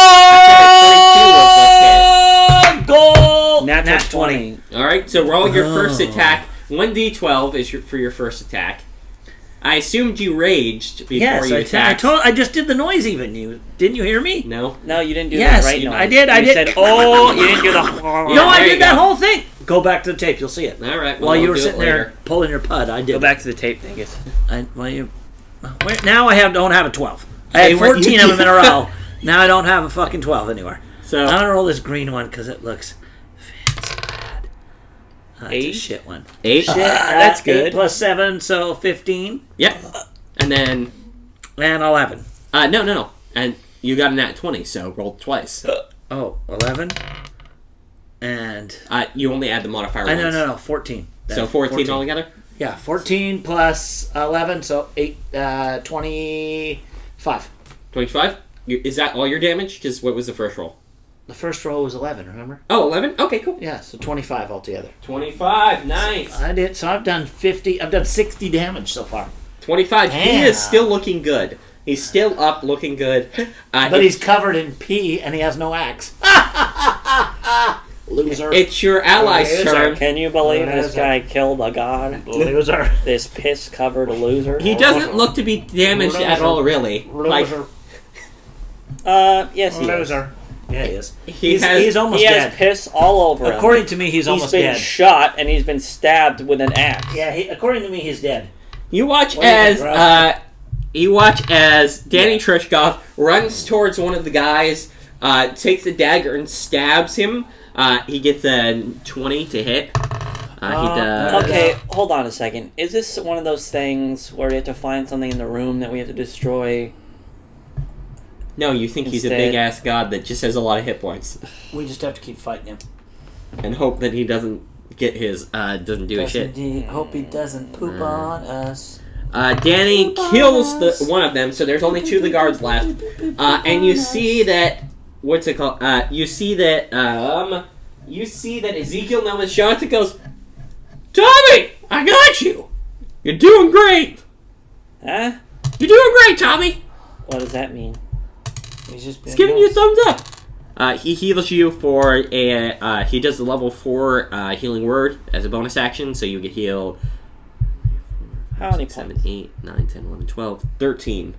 Oh! Goal! Natural Nat twenty. All right, so roll your first Oh. attack. one d twelve is your, for your first attack. I assumed you raged before Yes, you I, t- I attacked. told. I just did the noise. Even you didn't you hear me? No. No, you didn't do Yes, that right you- noise. I did, I You did. said, oh, you didn't do the... Yeah, no, I there you did that go. whole thing. Go back to the tape. You'll see it. All right. While well, you I'll were do it sitting later. there pulling your pud, I did. Go back to the tape, Dingus. I, well, you. Where, now I have don't have a twelve. I Hey, had what fourteen you- of them in a row. Now I don't have a fucking twelve anywhere. So I'm gonna roll this green one because it looks fancy bad. Oh, that's a Eight? shit one. eight. Shit, that's uh, good. Eight plus seven, so fifteen Yep. And then and eleven. uh, no, no, no. And you got a nat twenty, so roll twice. Oh, eleven. And Uh, you only add the modifier I once. no no no fourteen. So That's fourteen, altogether. Yeah, fourteen plus eleven, so eight. Uh, twenty-five. Twenty-five. You, is that all your damage? Because what was the first roll? The first roll was eleven. Remember? Oh, eleven. Okay, cool. Yeah, so twenty-five altogether. Twenty-five. Nice. I did. So I've done fifty. I've done sixty damage so far. Twenty-five. He Damn. is still looking good. He's still up, looking good. Uh, But he- he's covered in pee and he has no axe. Loser. It's your ally's Loser. turn. Can you believe this Loser. guy killed a god? Loser. This piss-covered loser? He doesn't look to be damaged at all, really. Like, Loser. Uh, yes, he is. Loser. Yeah, he is. he He's, has. he's almost He has dead. piss all over him. According to me, he's, He's almost been dead. shot and he's been stabbed with an axe. Yeah, he, according to me, he's dead. You watch What do you as think, Russ? uh, you watch as Danny Yeah. Trishkov runs towards one of the guys, uh, takes the dagger and stabs him. Uh, he gets a twenty to hit. Uh, he Uh, does. Okay, hold on a second. Is this one of those things where we have to find something in the room that we have to destroy? No, you think he's a Instead- big ass god that just has a lot of hit points, We just have to keep fighting him. and hope that he doesn't get his uh, doesn't do a shit. He, hope he doesn't poop Mm. on us. Uh, Danny kills the one of them, so there's only two of the guards left. Uh, and you see that what's it called? Uh, you see that um, you see that Ezekiel now with shots. It goes, Tommy, I got you. You're doing great. Huh? You're doing great, Tommy. What does that mean? He's just He's giving you a thumbs up. Uh, he heals you for a. Uh, he does the level four uh, healing word as a bonus action, so you get healed. How many seven, points? eight, nine, ten, eleven, twelve, thirteen.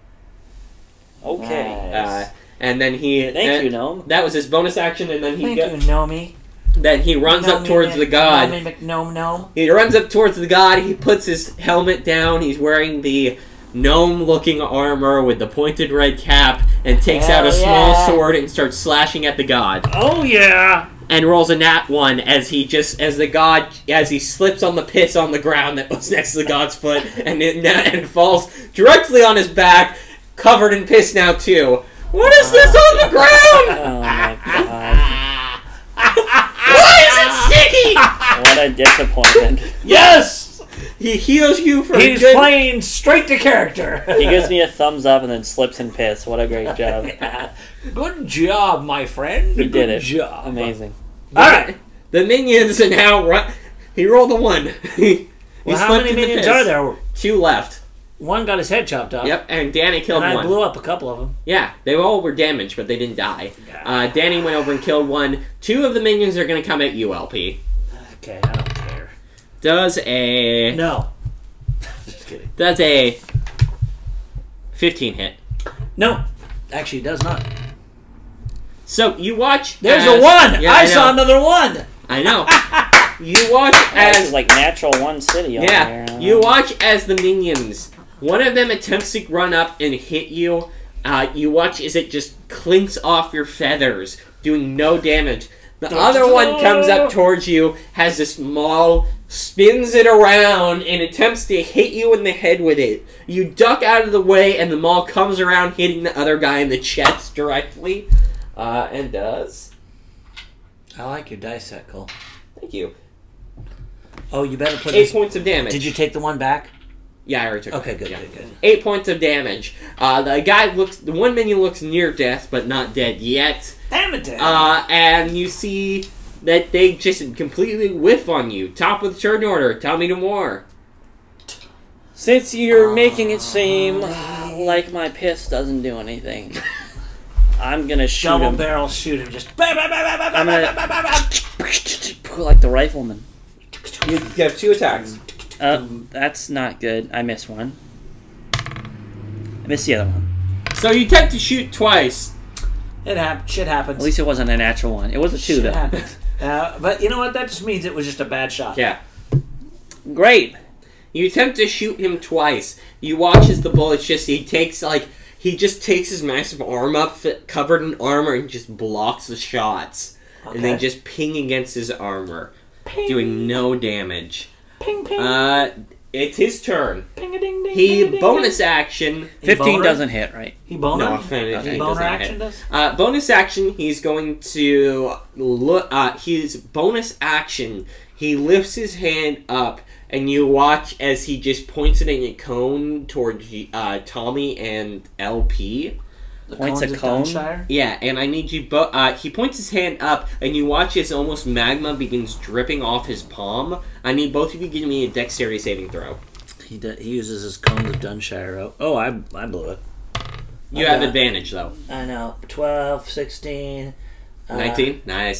Okay. Uh, and then he. Thank and you, Gnome. That was his bonus action, and then he Thank go, you, Nomi. then he runs up Nomi towards Mc- the god. Nomi McNome Gnome. He runs up towards the god. He puts his helmet down. He's wearing the gnome-looking armor with the pointed red cap, and takes out a Hell small yeah. sword and starts slashing at the god. Oh, yeah! And rolls a nat one as he just as the god as he slips on the piss on the ground that was next to the god's foot, and it and falls directly on his back, covered in piss now too. What is this on the ground? Oh my god. Why is it sticky? What a disappointment. Yes! He heals you for a He's good. playing straight to character. He gives me a thumbs up and then slips in piss. What a great job. Good job, my friend. He did Good it. job. Amazing. Alright. The minions are now run. He rolled a one. he Well, how slipped many in the minions piss. are there? Two left. One got his head chopped off. Yep, and Danny killed And I one. blew up a couple of them. Yeah, they all were damaged, but they didn't die. Uh, Danny went over and killed one. Two of the minions are going to come at you, L P. Okay, I don't care. Does a No. Just kidding. does a fifteen hit. No. Actually, it does not. So you watch. There's as- a one! Yeah, I, I saw know. another one! I know. You watch This is as like natural one city over yeah. here. You watch as the minions. One of them attempts to run up and hit you. Uh, you watch as it just clinks off your feathers, doing no damage. The other one comes up towards you, has this maul, spins it around, and attempts to hit you in the head with it. You duck out of the way, and the maul comes around, hitting the other guy in the chest directly. Uh, and does. I like your dice set, Cole. Thank you. Oh, you better put Eight this... points of damage. Did you take the one back? Yeah, I already took it. Okay, good, Yeah. good, good. Eight points of damage. Uh, the guy looks. The one minion looks near death, but not dead yet. Damn it, Dad. Uh, and you see that they just completely whiff on you. Top of the turn order. Tell me no more. Since you're making it seem like my piss doesn't do anything, I'm gonna shoot Double him. barrel shoot him. Just... Bah, bah, bah, bah, bah, I'm bah, gonna- bah, bah, bah, bah. Like the rifleman. You have two attacks. Uh, that's not good. I missed one. I missed the other one. So you attempt to shoot twice. It hap- Shit happens. At least it wasn't a natural one. It was a two, Shit though. happens. Uh, but you know what? That just means it was just a bad shot. Yeah. Great. You attempt to shoot him twice. You watch as the bullets just, he takes, like, he just takes his massive arm up, fit, covered in armor, and just blocks the shots. Okay. And they just ping against his armor, Ping, doing no damage. ping, ping, Uh, it's his turn. ping a ding ding. He ding, ding, bonus ding. action. He Fifteen boner? doesn't hit, right? He boner? No, if He he boner does not action hit. does? Uh, bonus action. He's going to look. Uh, his bonus action. He lifts his hand up, and you watch as he just points it in a cone towards uh, Tommy and L P. The Points a cones of cone? Dunshire? Yeah, and I need you both. Uh, he points his hand up, and you watch as almost magma begins dripping off his palm. I need both of you to give me a dexterity saving throw. He, do, he uses his cones of Dunshire. Oh, oh I, I blew it. You I have got- advantage though. I know. twelve, sixteen. Uh, Nineteen, nice.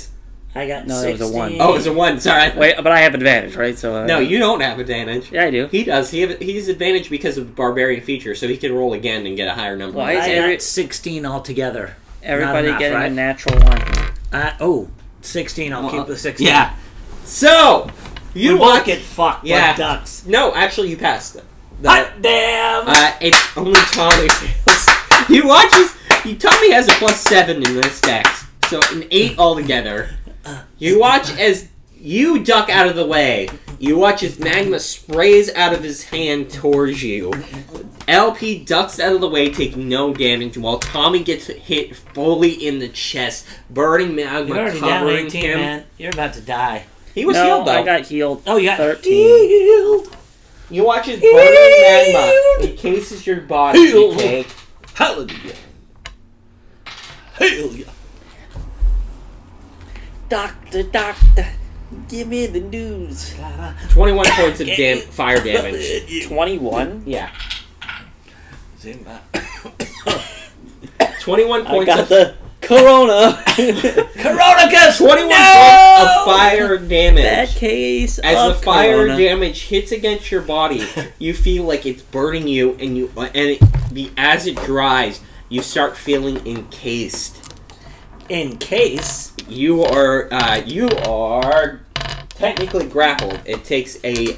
I got No, it was a sixteen. one. Oh, it's a one. Sorry. Wait, but I have advantage, right? So uh, No, you don't have advantage. Yeah, I do. He does. He have, he's advantage because of the barbarian feature, so he can roll again and get a higher number. Why is I every- got sixteen altogether. Everybody Not enough, getting right? a natural one. Uh, oh, sixteen. I'll keep the sixteen. Yeah. So you we watch. both get fucked Yeah. like ducks. No, actually, you passed it. The- Hot damn! Uh, it's only Tommy fails. You watch his. You, Tommy has a plus seven in this dex, so an eight altogether. You watch as you duck out of the way. You watch as magma sprays out of his hand towards you. L P ducks out of the way, taking no damage, while Tommy gets hit fully in the chest, burning magma You're already down covering eighteen, him. man. You're about to die. He was no, healed though. I got healed. Oh, you got thirteen. healed. You watch his burning magma encases your body. Healed. Okay? Hallelujah. Hallelujah. Doctor, doctor, give me the news. Twenty-one points of dam- fire damage. Twenty-one. Yeah. Twenty-one I points got of the corona. Coronicus! twenty-one No! points of fire damage. Bad case As of the fire corona. damage hits against your body, you feel like it's burning you, and you and it, the as it dries, you start feeling encased. In case. You are uh, you are technically grappled. It takes a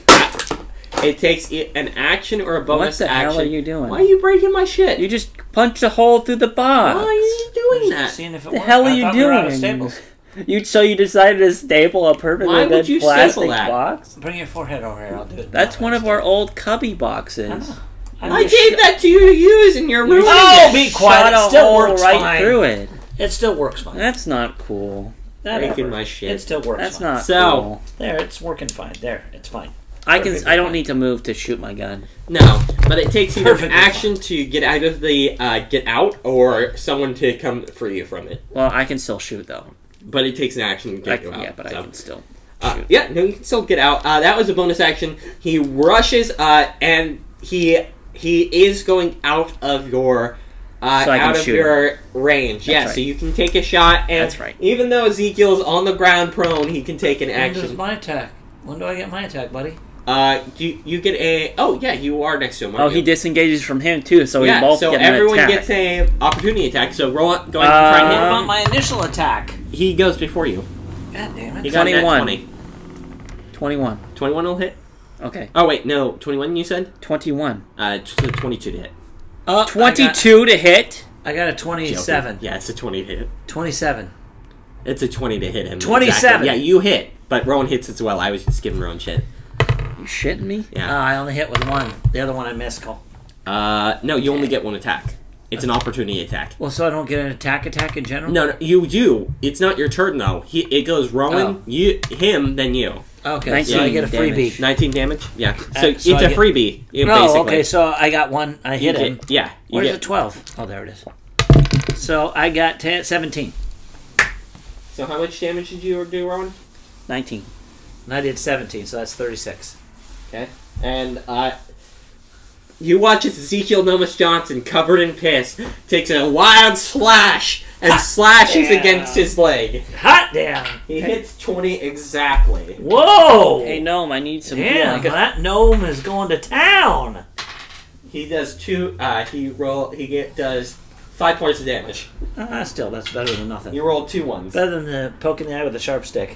it takes an action or a bonus What the action. hell are you doing? Why are you breaking my shit? You just punched a hole through the box. Why are you doing that? Seeing if it What the worked. hell are I you thought we were out of doing? staples. You so you decided to staple a perfectly Why would good you staple plastic that? box? Bring your forehead over here. I'll do it. That's No, one of it's our not. old cubby I boxes. know. I just gave sh- that to you to use, and you're ruining Oh, it. be quiet. Shot It a still hole works right fine. through it. It still works fine. That's not cool. Whatever. Breaking my shit. It still works That's fine. not So- cool. There, it's working fine. There, it's fine. I can. Perfectly I don't fine. need to move to shoot my gun. No, but it takes either Perfectly action to get out of the uh, get out, or someone to come free you from it. Well, I can still shoot though. But it takes an action to I get can, you out. yeah, but so. I can still. Uh, shoot. yeah, no, you can still get out. Uh, that was a bonus action. He rushes, uh, and he he is going out of your uh, So I can out of shoot your range. Yeah, right. so you can take a shot, and That's right. even though Ezekiel's on the ground prone, he can take an When does action. my attack? When do I get my attack, buddy? Uh, you you get a oh yeah, you are next to him. Oh, aren't he you? disengages from him too, so yeah, we both so get everyone an attack. gets a opportunity attack. So roll on, go ahead and try and What hit him. Um, about my initial attack? He goes before you. God damn He it. got a net twenty-one. twenty. Twenty-one. twenty-one will hit. Okay. Oh wait, no, twenty-one. You said Twenty-one. uh, t- twenty-two to hit. Oh, Twenty-two to hit. I got, I got a Joking. twenty-seven. Yeah, it's a twenty to hit. twenty-seven. It's a twenty to hit him. twenty-seven. Exactly. Yeah, you hit, but Rowan hits as well. I was just giving Rowan shit. You shitting me? Uh, Yeah. I only hit with one. The other one I missed, Cole. Uh, no, you only get one attack. It's an opportunity attack. Well, so I don't get an attack attack in general? No, no, you do. It's not your turn though. He, it goes Rowan, Oh. you, him, then you. Okay, so I get a nineteen freebie. Nineteen damage. Yeah. So, Uh, so it's I a get- freebie. You No, basically. okay, so I got one. I You hit him. get- yeah. You Where's get, the twelve? Oh, there it is. So I got ten, seventeen. So how much damage did you do, Rowan? Nineteen. And I did seventeen, so that's thirty-six. Okay. And uh, you watch as Ezekiel Nomus Johnson, covered in piss, takes a wild slash and slashes damn. against his leg. Hot damn! He hits twenty exactly. Whoa! Hey, gnome, I need some Damn, healing. that gnome is going to town. He does two. Uh, he roll. He get, does five points of damage. Ah, still, that's better than nothing. You rolled two ones. Better than the poke in the eye with a sharp stick.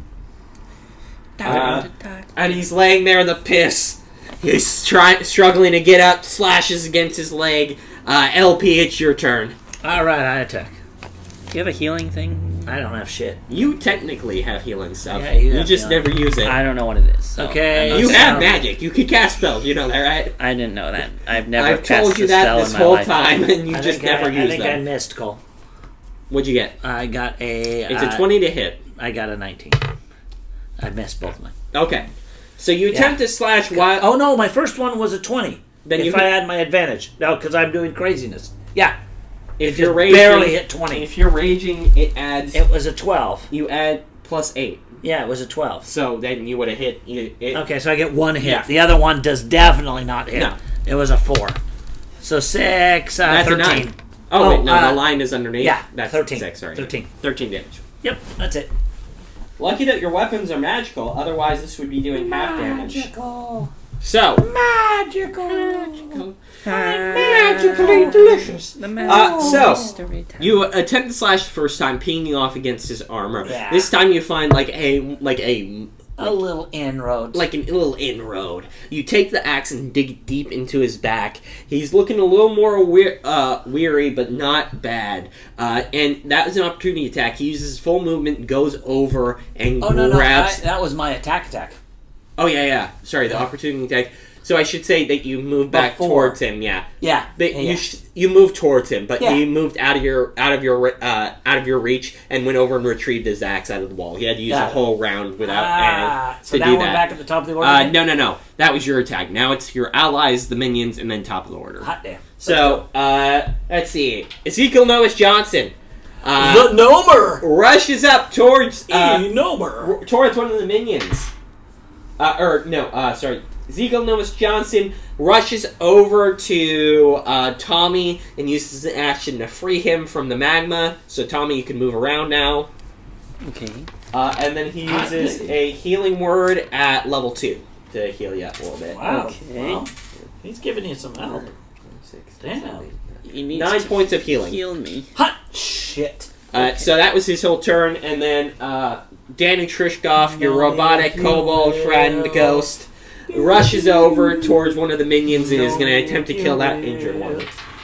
Uh, and he's laying there in the piss. He's trying, struggling to get up. Slashes against his leg. Uh, L P, it's your turn. All right, I attack. Do you have a healing thing? I don't have shit. You technically have healing stuff. Yeah, you you have just healing. never use it. I don't know what it is. so Okay, I'm not you so- have sure. magic. You can cast spells. You know that, right? I didn't know that. I've never I've cast told you a that spell this in my whole life. time, and you I just think never I, use I think I them. missed, Cole. What'd you get? I got a. It's uh, a twenty to hit. I got a nineteen. I missed both of mine. Okay. So you attempt to slash while. Oh no, my first one was a twenty. Then if you I hit- had my advantage, no, because I'm doing craziness. Yeah, if it you're just raging, barely hit twenty. If you're raging, it adds. It was a twelve. You add plus eight. Yeah, it was a twelve. So then you would have hit. You, it, Okay, so I get one hit. Yeah. The other one does definitely not hit. No. It was a four. So six, uh, That's a thirteen. nine. Oh, Oh, wait, no, uh, the line is underneath. yeah, That's thirteen. six. Sorry, thirteen. Thirteen damage. Yep, that's it. lucky that your weapons are magical. Otherwise, this would be doing half damage. Magical. So, Magical. Magical. Magically delicious. The Uh, so, mystery time. you attempt to slash the first time, pinging off against his armor. Yeah. This time, you find like a like a A little inroad. like a little inroad. You take the axe and dig deep into his back. He's looking a little more we- uh, weary, but not bad. Uh, and that was an opportunity attack. He uses his full movement, goes over, and Oh, no, no. I, grabs... that was my attack attack. Oh, yeah, yeah. Sorry, the opportunity attack. So I should say that you move back Before. towards him, yeah. Yeah. But yeah, you yeah. sh- you moved towards him, but Yeah. he moved out of your out of your uh, out of your reach and went over and retrieved his axe out of the wall. He had to use Got a it. whole round without Ah, uh, so to now do we're that. back at the top of the order? Uh, then? no, no, no. That was your attack. Now it's your allies, the minions, and then top of the order. Hot damn. So, uh, let's see. Ezekiel Noah Johnson uh, the Nomer! rushes up towards uh, E. Nomer! r- towards one of the minions. Uh, or no, uh, sorry. Ezekiel Noah Johnson rushes over to uh, Tommy and uses an action to free him from the magma. So Tommy, you can move around now. Okay. Uh, and then he Hot uses diggity. a healing word at level two to heal you up a little bit. Wow. Okay. Wow. He's giving you some help. Six, Damn. seven, He needs Nine to points of healing. heal me. Hot shit. Uh, so that was his whole turn, and then uh, Danny Trishkoff, your robotic kobold friend, the ghost, rushes over towards one of the minions and is going to attempt to kill that injured one.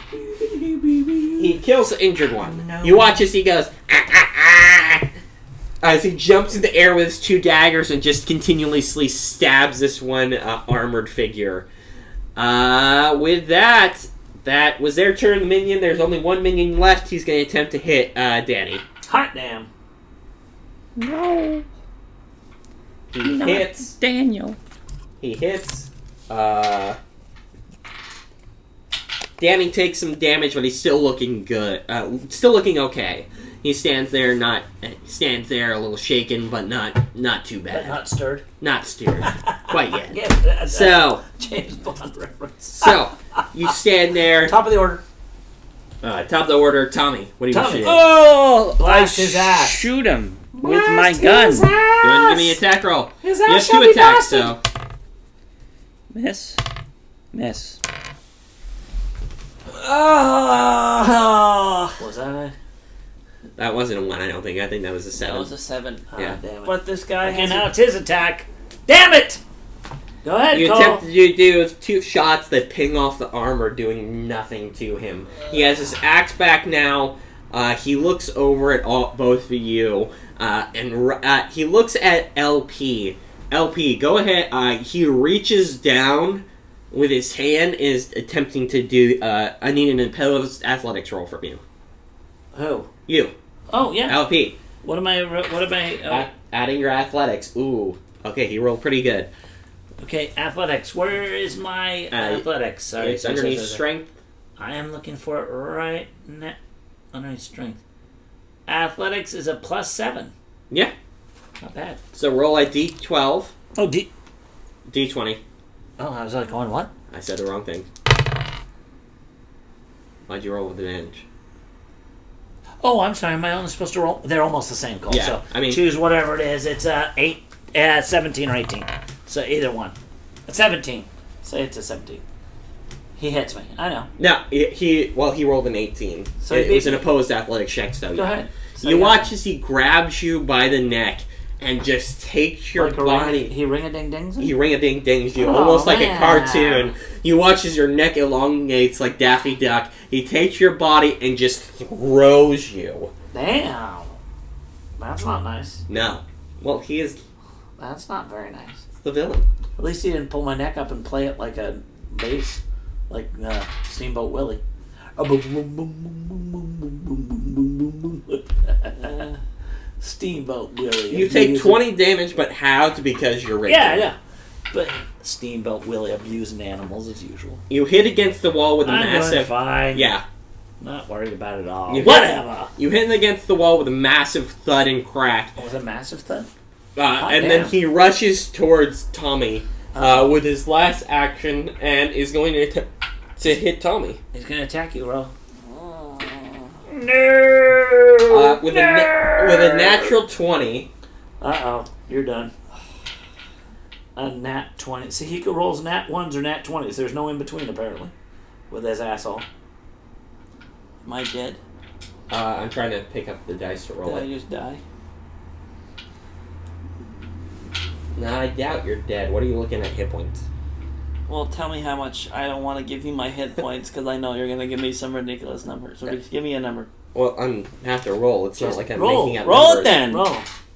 He kills the injured one. You watch as he goes, ah, ah, ah, as he jumps in the air with his two daggers and just continuously stabs this one uh, armored figure. Uh, with that, that was their turn, the minion. There's only one minion left. He's going to attempt to hit uh, Danny. Hot damn. No. He Not hits. Daniel. He hits. Uh, Danny takes some damage, but he's still looking good. Uh, still looking okay. He stands there, not stands there a little shaken, but not not too But bad. not stirred. Not stirred quite yet. Yeah, that's So, James Bond reference. so you stand there, Top of the order. uh, top of the order. Tommy, what do you Tommy. shoot? Oh! Blast I his ass. Shoot him with my gun. You want to give me an attack roll? His You ass have shall two be attacks, blasted. so Miss. Miss. Oh, was that a... that wasn't a one. I don't think. I think that was a That seven. was a seven. Yeah. Oh, damn it. But this guy Okay, has now a, it's his attack. Damn it! Go ahead, You Cole. attempt to do two shots that ping off the armor, doing nothing to him. He has his axe back now. Uh, he looks over at all, both of you, uh, and r- uh, he looks at L P. L P, go ahead. Uh, he reaches down with his hand, and is attempting to do. Uh, I need an opposed athletics roll from you. Who? You, Oh, yeah. L P. What am I... What am I... Oh, A- adding your athletics. Ooh. Okay, he rolled pretty good. okay, athletics. Where is my Uh, athletics? Sorry. It's sorry, underneath sorry, sorry. strength. I am looking for it right now. Underneath strength. Athletics is a plus seven. Yeah. Not bad. So roll a d twelve, Oh, D... d twenty. Oh, I was like going, what? I said the wrong thing. Why'd you roll with advantage? Oh, I'm sorry. Am I only supposed to roll? They're almost the same, Cole. Yeah, so I mean- choose whatever it is. It's uh, eight, uh, seventeen or eighteen. So either one. It's seventeen. Say it's a seventeen. He hits me. I know. No, he, he well, he rolled an eighteen. So it, he it was beat an me. opposed athletic check, so Go yeah. ahead. So, you yeah. watch as he grabs you by the neck and just takes your Like a body. ring, he ring a ding dings. He ring a ding dings you, Oh, almost like a man. cartoon. You watch as your neck elongates like Daffy Duck. He takes your body and just throws you. Damn. That's not nice. No. Well, he is That's not very nice. the villain. At least he didn't pull my neck up and play it like a bass, like uh, Steamboat Willie. Steamboat Willie. You take abusing- twenty damage, but halved because you're raped. Yeah, yeah. But Steamboat Willie abusing animals as usual. You hit against the wall with a I'm doing massive. fine. Yeah. Not worried about it all. You hit- Whatever. You hit him against the wall with a massive thud and crack. Oh, was it massive thud? Uh, Hot and damn. then he rushes towards Tommy uh, with his last action and is going to t- to hit Tommy. He's gonna attack you, bro. Uh, with, a na- with a natural twenty, Uh-oh. You're done. A nat twenty. See, he rolls nat ones or nat twenties. There's no in between, apparently, with his asshole. Am I dead? Uh, I'm trying to pick up the dice to roll Did I it. just die? No, I doubt you're dead. What are you looking at hit points? Well, tell me how much. I don't want to give you my hit points because I know you're going to give me some ridiculous number. So just give me a number. Well, I'm I have to roll. It's Just not like I'm roll. making up Roll numbers. it then! Roll.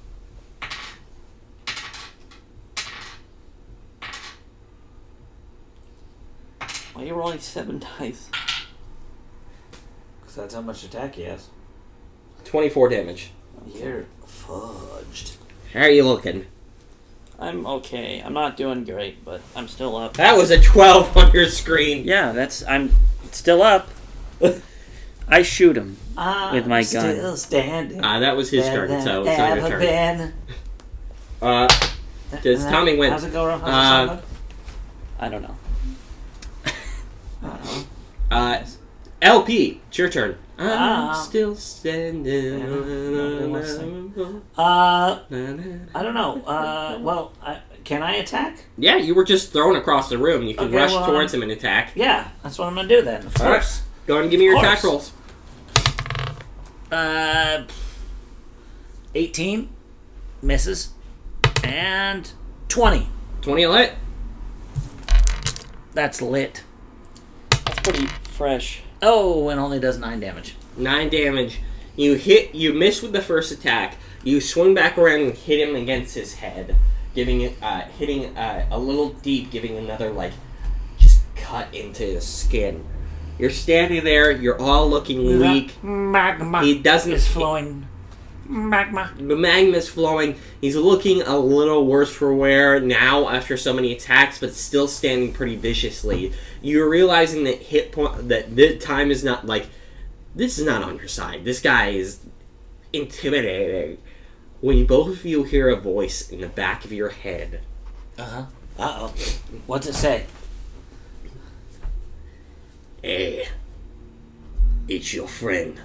Why are you rolling seven dice? Because that's how much attack he has. twenty-four damage. You're fudged. How are you looking? I'm okay. I'm not doing great, but I'm still up. That was a twelve on your screen. Yeah, that's I'm still up. I shoot him. I'm With my still gun. standing. Ah, that was his Better turn, than so it's not your ever turn. been. Uh, Does Tommy win? How's it go? How's it Uh, sound like? I don't know. Uh-oh. uh, L P, it's your turn. I'm Ah. still standing. Uh, I don't know. Uh, well, I, can I attack? Yeah, you were just thrown across the room. You can Okay, rush well, towards him and attack. Yeah, that's what I'm gonna do then. Of All right. course. Go ahead and give me your Of attack course. rolls. Uh, eighteen misses, and twenty. twenty lit. That's lit. That's pretty fresh. Oh, and only does nine damage. Nine damage. You hit. You miss with the first attack. You swing back around and hit him against his head, giving it, uh, hitting uh, a little deep, giving another like, just cut into his skin. You're standing there. You're all looking weak. Magma He doesn't. is flowing. Magma. The magma's flowing. He's looking a little worse for wear now after so many attacks, but still standing pretty viciously. You're realizing that hit point that the time is not like this is not on your side. This guy is intimidating. When both of you hear a voice in the back of your head, Uh huh. Uh oh. What's it say? "Hey, it's your friend.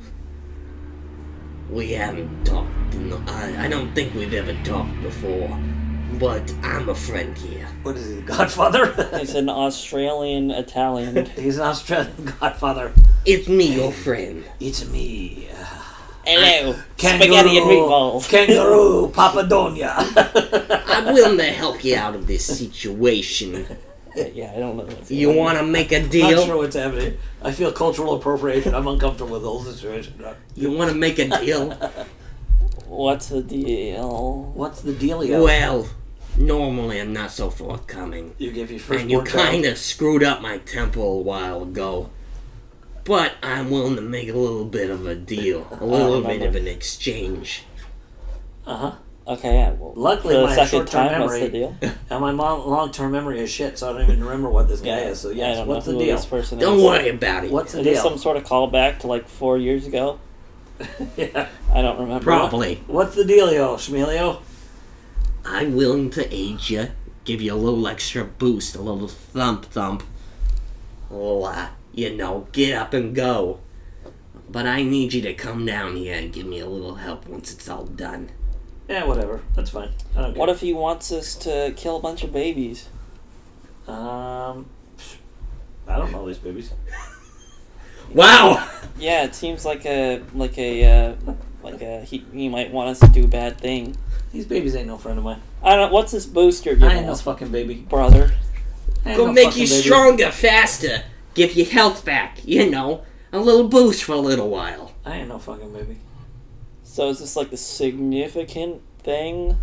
We haven't talked. In the, I I don't think we've ever talked before, but I'm a friend here." What is he, the Godfather? He's an Australian Italian. He's an Australian Godfather. It's me, your friend. It's me. Hello, Kangaroo, spaghetti and meatballs. Kangaroo, Papadonia. I'm willing to help you out of this situation. Yeah, I don't know. What's You want to make a Not deal? sure what's happening. I feel cultural appropriation. I'm uncomfortable with the whole situation. You want to make a deal? What's the deal? What's the dealio? Well, normally I'm not so forthcoming. You give your first And you kind of screwed up my temple a while ago. But I'm willing to make a little bit of a deal. A little bit remember. of an exchange. Uh huh. Okay, yeah. Well, Luckily, for the my second short-term time, what's memory- the deal? And my long term memory is shit, so I don't even remember what this guy is. So I yes, don't what's know the who deal? this person Don't is. worry about it. What's the Is this deal? some sort of callback to like four years ago? Yeah. I don't remember. Probably. What's the dealio, Schmelio? I'm willing to aid you. Give you a little extra boost. A little thump thump. A little, uh, you know, get up and go. But I need you to come down here and give me a little help once it's all done. Yeah, whatever. That's fine. I don't care. What if he wants us to kill a bunch of babies? Um, I don't know these babies. Wow! Yeah, it seems like a like a uh, like a he, he might want us to do a bad thing. These babies ain't no friend of mine. I don't. What's this boost you're I giving ain't no us, fucking baby. brother? I ain't Go no make fucking you baby. stronger, faster. Give you health back. You know, a little boost for a little while. I ain't no fucking baby. So is this like a significant thing?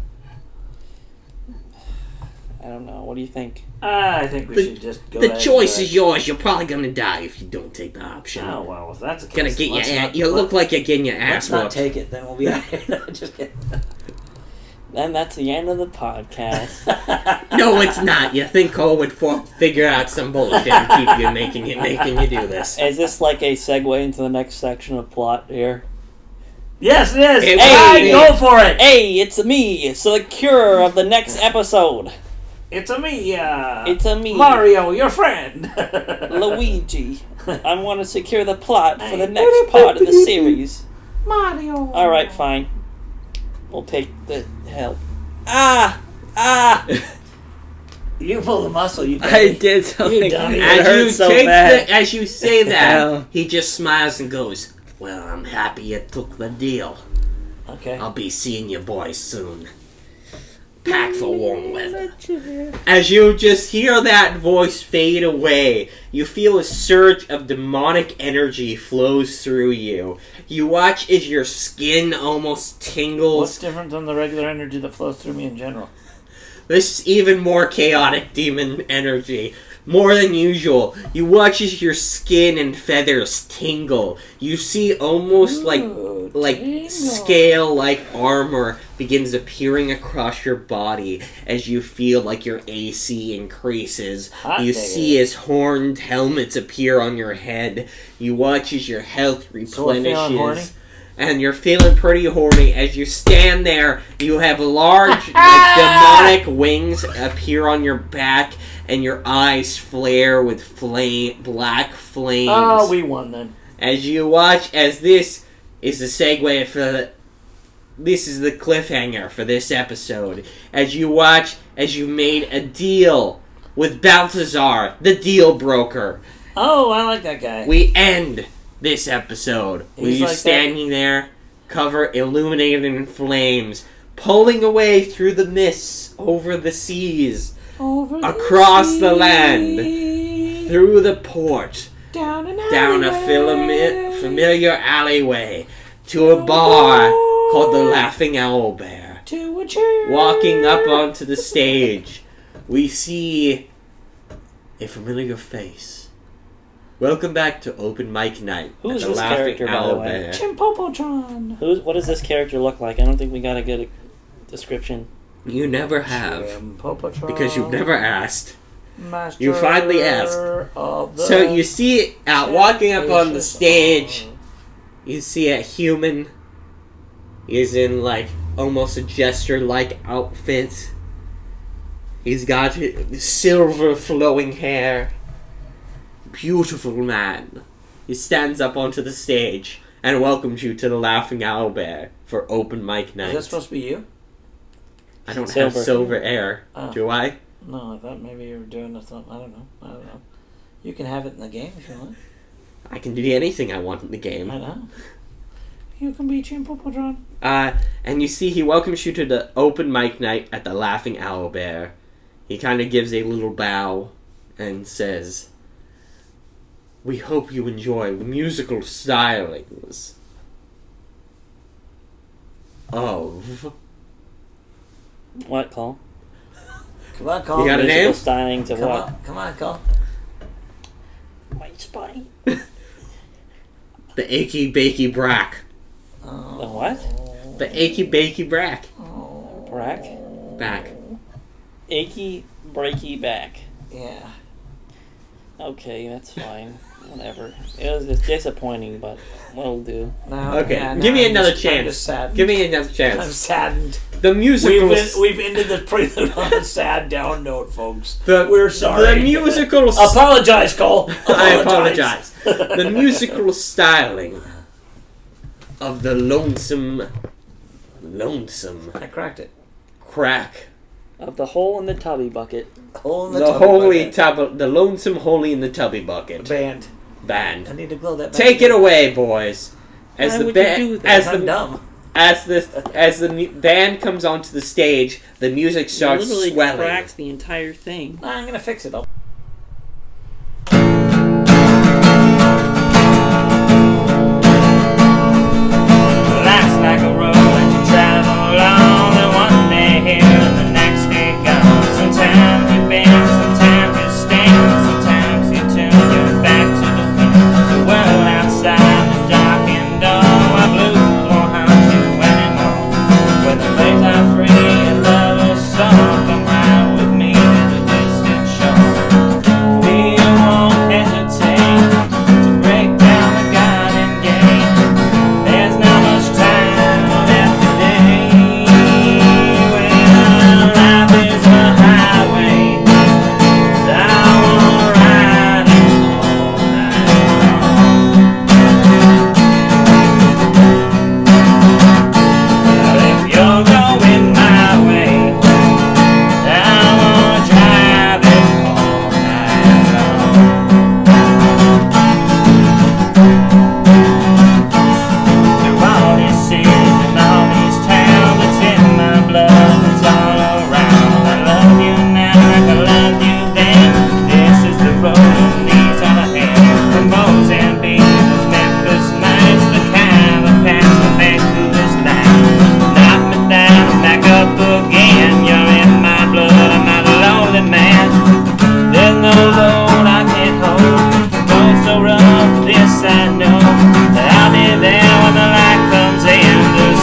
I don't know. What do you think? Ah, I think we The- should just go The ahead and choice do is that. yours. You're probably gonna die if you don't take the option. Oh well, if that's the case, Gonna get your let's ass. not- You look like you're getting your Let's ass not whooped. take it, then we'll be. Just kidding. And that's the end of the podcast. No, it's not. You think Cole would for- figure out some bullshit and keep you making it, making you do this? Is this like a segue into the next section of plot here? Yes, it is. Hey, Hey, hey. go for it. Hey, it's me. It's the cure of the next episode. It's a me. Uh, It's a me, Mario, your friend. Luigi. I want to secure the plot for the next part of the series. Mario. All right, fine. We'll take the Help. Ah! Ah! You pull the muscle, you I dummy. did something. You dummy. It As hurts you so take bad. the, as you say that, Ow. he just smiles and goes, "Well, I'm happy you took the deal. Okay. I'll be seeing you boys soon. Pack for warm weather." As you just hear that voice fade away, you feel a surge of demonic energy flows through you. You watch as your skin almost tingles. What's different than the regular energy that flows through me in general? This is even more chaotic demon energy. More than usual. You watch as your skin and feathers tingle. You see almost like Ooh, like tingle. scale-like armor begins appearing across your body as you feel like your A C increases. Hot you diggity. see as horned helmets appear on your head. You watch as your health So we're feeling horny? replenishes. And you're feeling pretty horny as you stand there. You have large, like, demonic wings appear on your back, and your eyes flare with flame, black flames. Oh, we won then. As you watch, as this is the segue for the, this is the cliffhanger for this episode. As you watch, as you made a deal with Balthazar, the deal broker. Oh, I like that guy. We end this episode with He's you like that. standing there, cover illuminated in flames, pulling away through the mists over the seas, Over the across the sea, land, through the port, down an down a alleyway, fami- familiar alleyway, to a bar called the Laughing Owl Bear. to a church. Walking up onto the stage, we see a familiar face. Welcome back to Open Mic Night. Who at is the this Laughing character, by the Owl way? Bear. Chimpopotron. Who's, what does this character look like? I don't think we got a good description. You never have. Chimpopotron. Because you've never asked. Master You finally asked. of the So you see, out walking up on the Temptations stage, of- you see a human. He's in, like, almost a jester-like outfit. He's got silver flowing hair. Beautiful man. He stands up onto the stage and welcomes you to the Laughing Owl Bear for Open Mic Night. Is that supposed to be you? I don't Silver. have silver hair, Oh. do I? No, I thought maybe you were doing this. I don't know. I don't know. You can have it in the game if you want. I can do anything I want in the game. I know. You can be Chimpopotron. Uh, and you see he welcomes you to the Open Mic Night at the Laughing Owl Bear. He kind of gives a little bow and says, "We hope you enjoy the musical stylings of..." What, Cole? Come on, Cole. You got a Musical name? stylings of Come what? on, come on, Cole. White spine. The Achy Bakey Brack. Oh. The what? The Achy Bakey Brack. Brack? Back. Achy, breaky back. Yeah. Okay, that's fine. Whatever. It was it's disappointing, but what'll do. Now, Okay, yeah, give now me I'm another just- I'm chance. just saddened. Give me another I'm chance. saddened. The We've, musical... been, we've ended the prelude on a sad down note, folks. the, We're sorry. The musical... Apologize, Cole. I apologize. The musical styling of the lonesome, lonesome I cracked it. crack. Of the hole in the tubby bucket. Hole in The, the, tubby holy bucket. tub, the lonesome holy in the tubby bucket band. I band. need to glow that. Take it away, boys. As Why the would you ba- do that? as I'm the dumb. as the as the mu- band comes onto the stage, the music starts literally swelling. cracks the entire thing. Nah, I'm gonna fix it. I'll Life's like a road that you travel along, and one day here and the next day gone. Sometimes you bend, sometimes you stand, sometimes you turn your back to the wind. The world outside the dark and dull, my blues won't haunt you anymore. When the waves are free and love is song, come ride with me to the distant shore.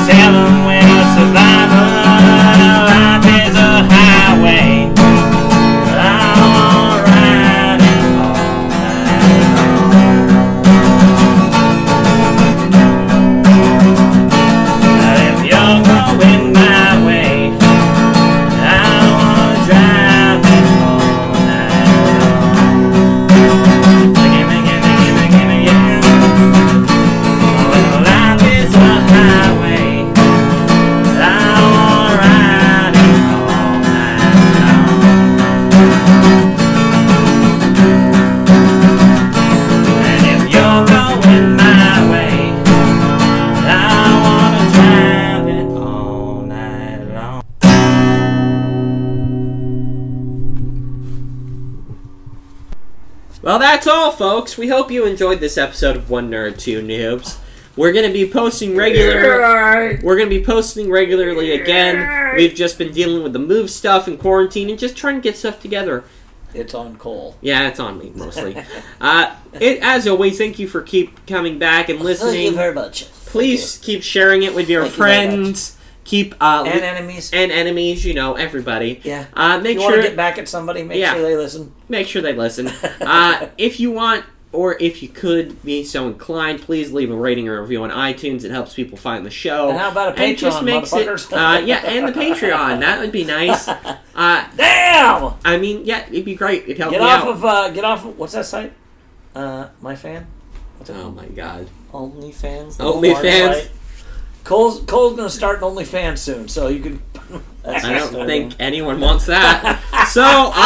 tell them we're a survivor. Life is a highway. I wanna ride it all night long. If you're going my way, I wanna drive it all night long. Gimme, gimme, gimme, gimme, yeah. Well, life is a highway. I wanna ride it all night long. And if you're going my way, I wanna drive it all night long. Well, that's all, folks. We hope you enjoyed this episode of One Nerd, Two Noobs. We're gonna be posting regular. We're gonna be posting regularly again. We've just been dealing with the move stuff and quarantine and just trying to get stuff together. It's on Cole. Yeah, it's on me mostly. uh, it, as always, thank you for keep coming back and listening. Thank you very much. Please keep sharing it with your Thank you very friends. Keep uh, And li- enemies. and enemies. You know, everybody. Yeah. Uh, make If you sure want to get back at somebody, make Yeah. sure they listen. make sure they listen. Uh, if you want, or if you could be so inclined, please leave a rating or review on iTunes. It helps people find the show. And how about a And it just Patreon, makes it, motherfuckers? uh, yeah, and the Patreon. That would be nice. Uh, Damn! I mean, yeah, it'd be great. It'd help Get me off out. of, uh, get off of, what's that site? Uh, My Fan? What's it Oh called? my god. OnlyFans. OnlyFans? Right? Cole's, Cole's gonna start an OnlyFans soon, so you can... That's I don't disturbing. think anyone wants that. So,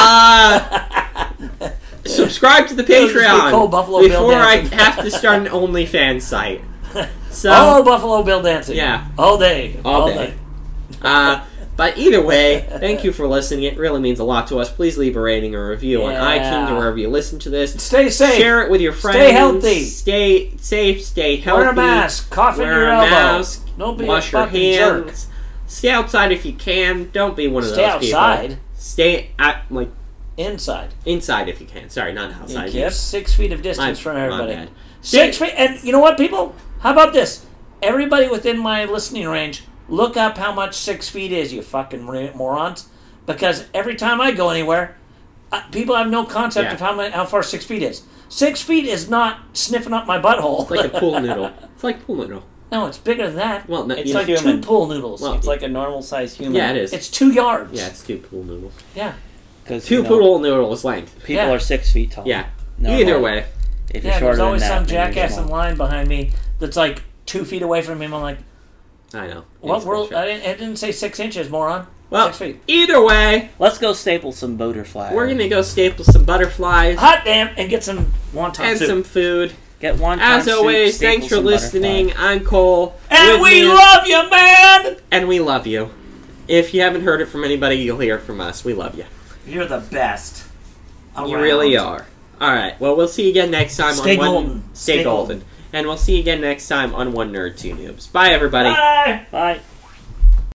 uh, subscribe to the It'll just be Cole Patreon Buffalo Bill before I dancing. have to start an OnlyFans site. So, oh, Buffalo Bill dancing. Yeah. All day. All day. uh, but either way, thank you for listening. It really means a lot to us. Please leave a rating or review on Yeah. iTunes or wherever you listen to this. Stay safe. Share it with your friends. Stay healthy. Stay safe. Stay healthy. Wear a mask. Cough in Wear your a elbow. mask. Don't be Wash a your fucking jerk. hands. Stay outside if you can. Don't be one of Stay those outside. people. Stay at like Inside. inside if you can. Sorry, not outside. Yes. Six feet of distance My- from my everybody. bad. Six Stay- feet. And you know what, people? How about this? Everybody within my listening range, look up how much six feet is, you fucking ra- morons. Because every time I go anywhere, uh, people have no concept Yeah. of how many, how far six feet is. Six feet is not sniffing up my butthole. It's like a pool noodle. It's like a pool noodle. No, it's bigger than that. Well, no, It's you like know- human. two pool noodles. Well, It's like a normal sized human. yeah, it is. It's two yards. yeah, it's two pool noodles. Yeah. Because Two pool noodles length. people Yeah. are six feet tall. Yeah. No, Either no. way. If you're Yeah, shorter there's than always that, some then you're jackass in small. line behind me that's like two feet away from him. I'm like, I know. what It's world? bullshit. I didn't, it didn't say six inches, moron. Well, Six feet. either way, Let's go staple some butterfly. we're gonna go staple some butterflies Hot damn, and get some wonton and soup. some food. Get one. As always, thanks for listening. I'm Cole. And With we me- love you, man! And we love you. If you haven't heard it from anybody, you'll hear it from us. We love you. You're the best. You around. really are. All right. Well, we'll see you again next time Stay on golden. One. Stay, Stay golden. golden. And we'll see you again next time on One Nerd, Two Noobs. Bye, everybody. Bye! Bye.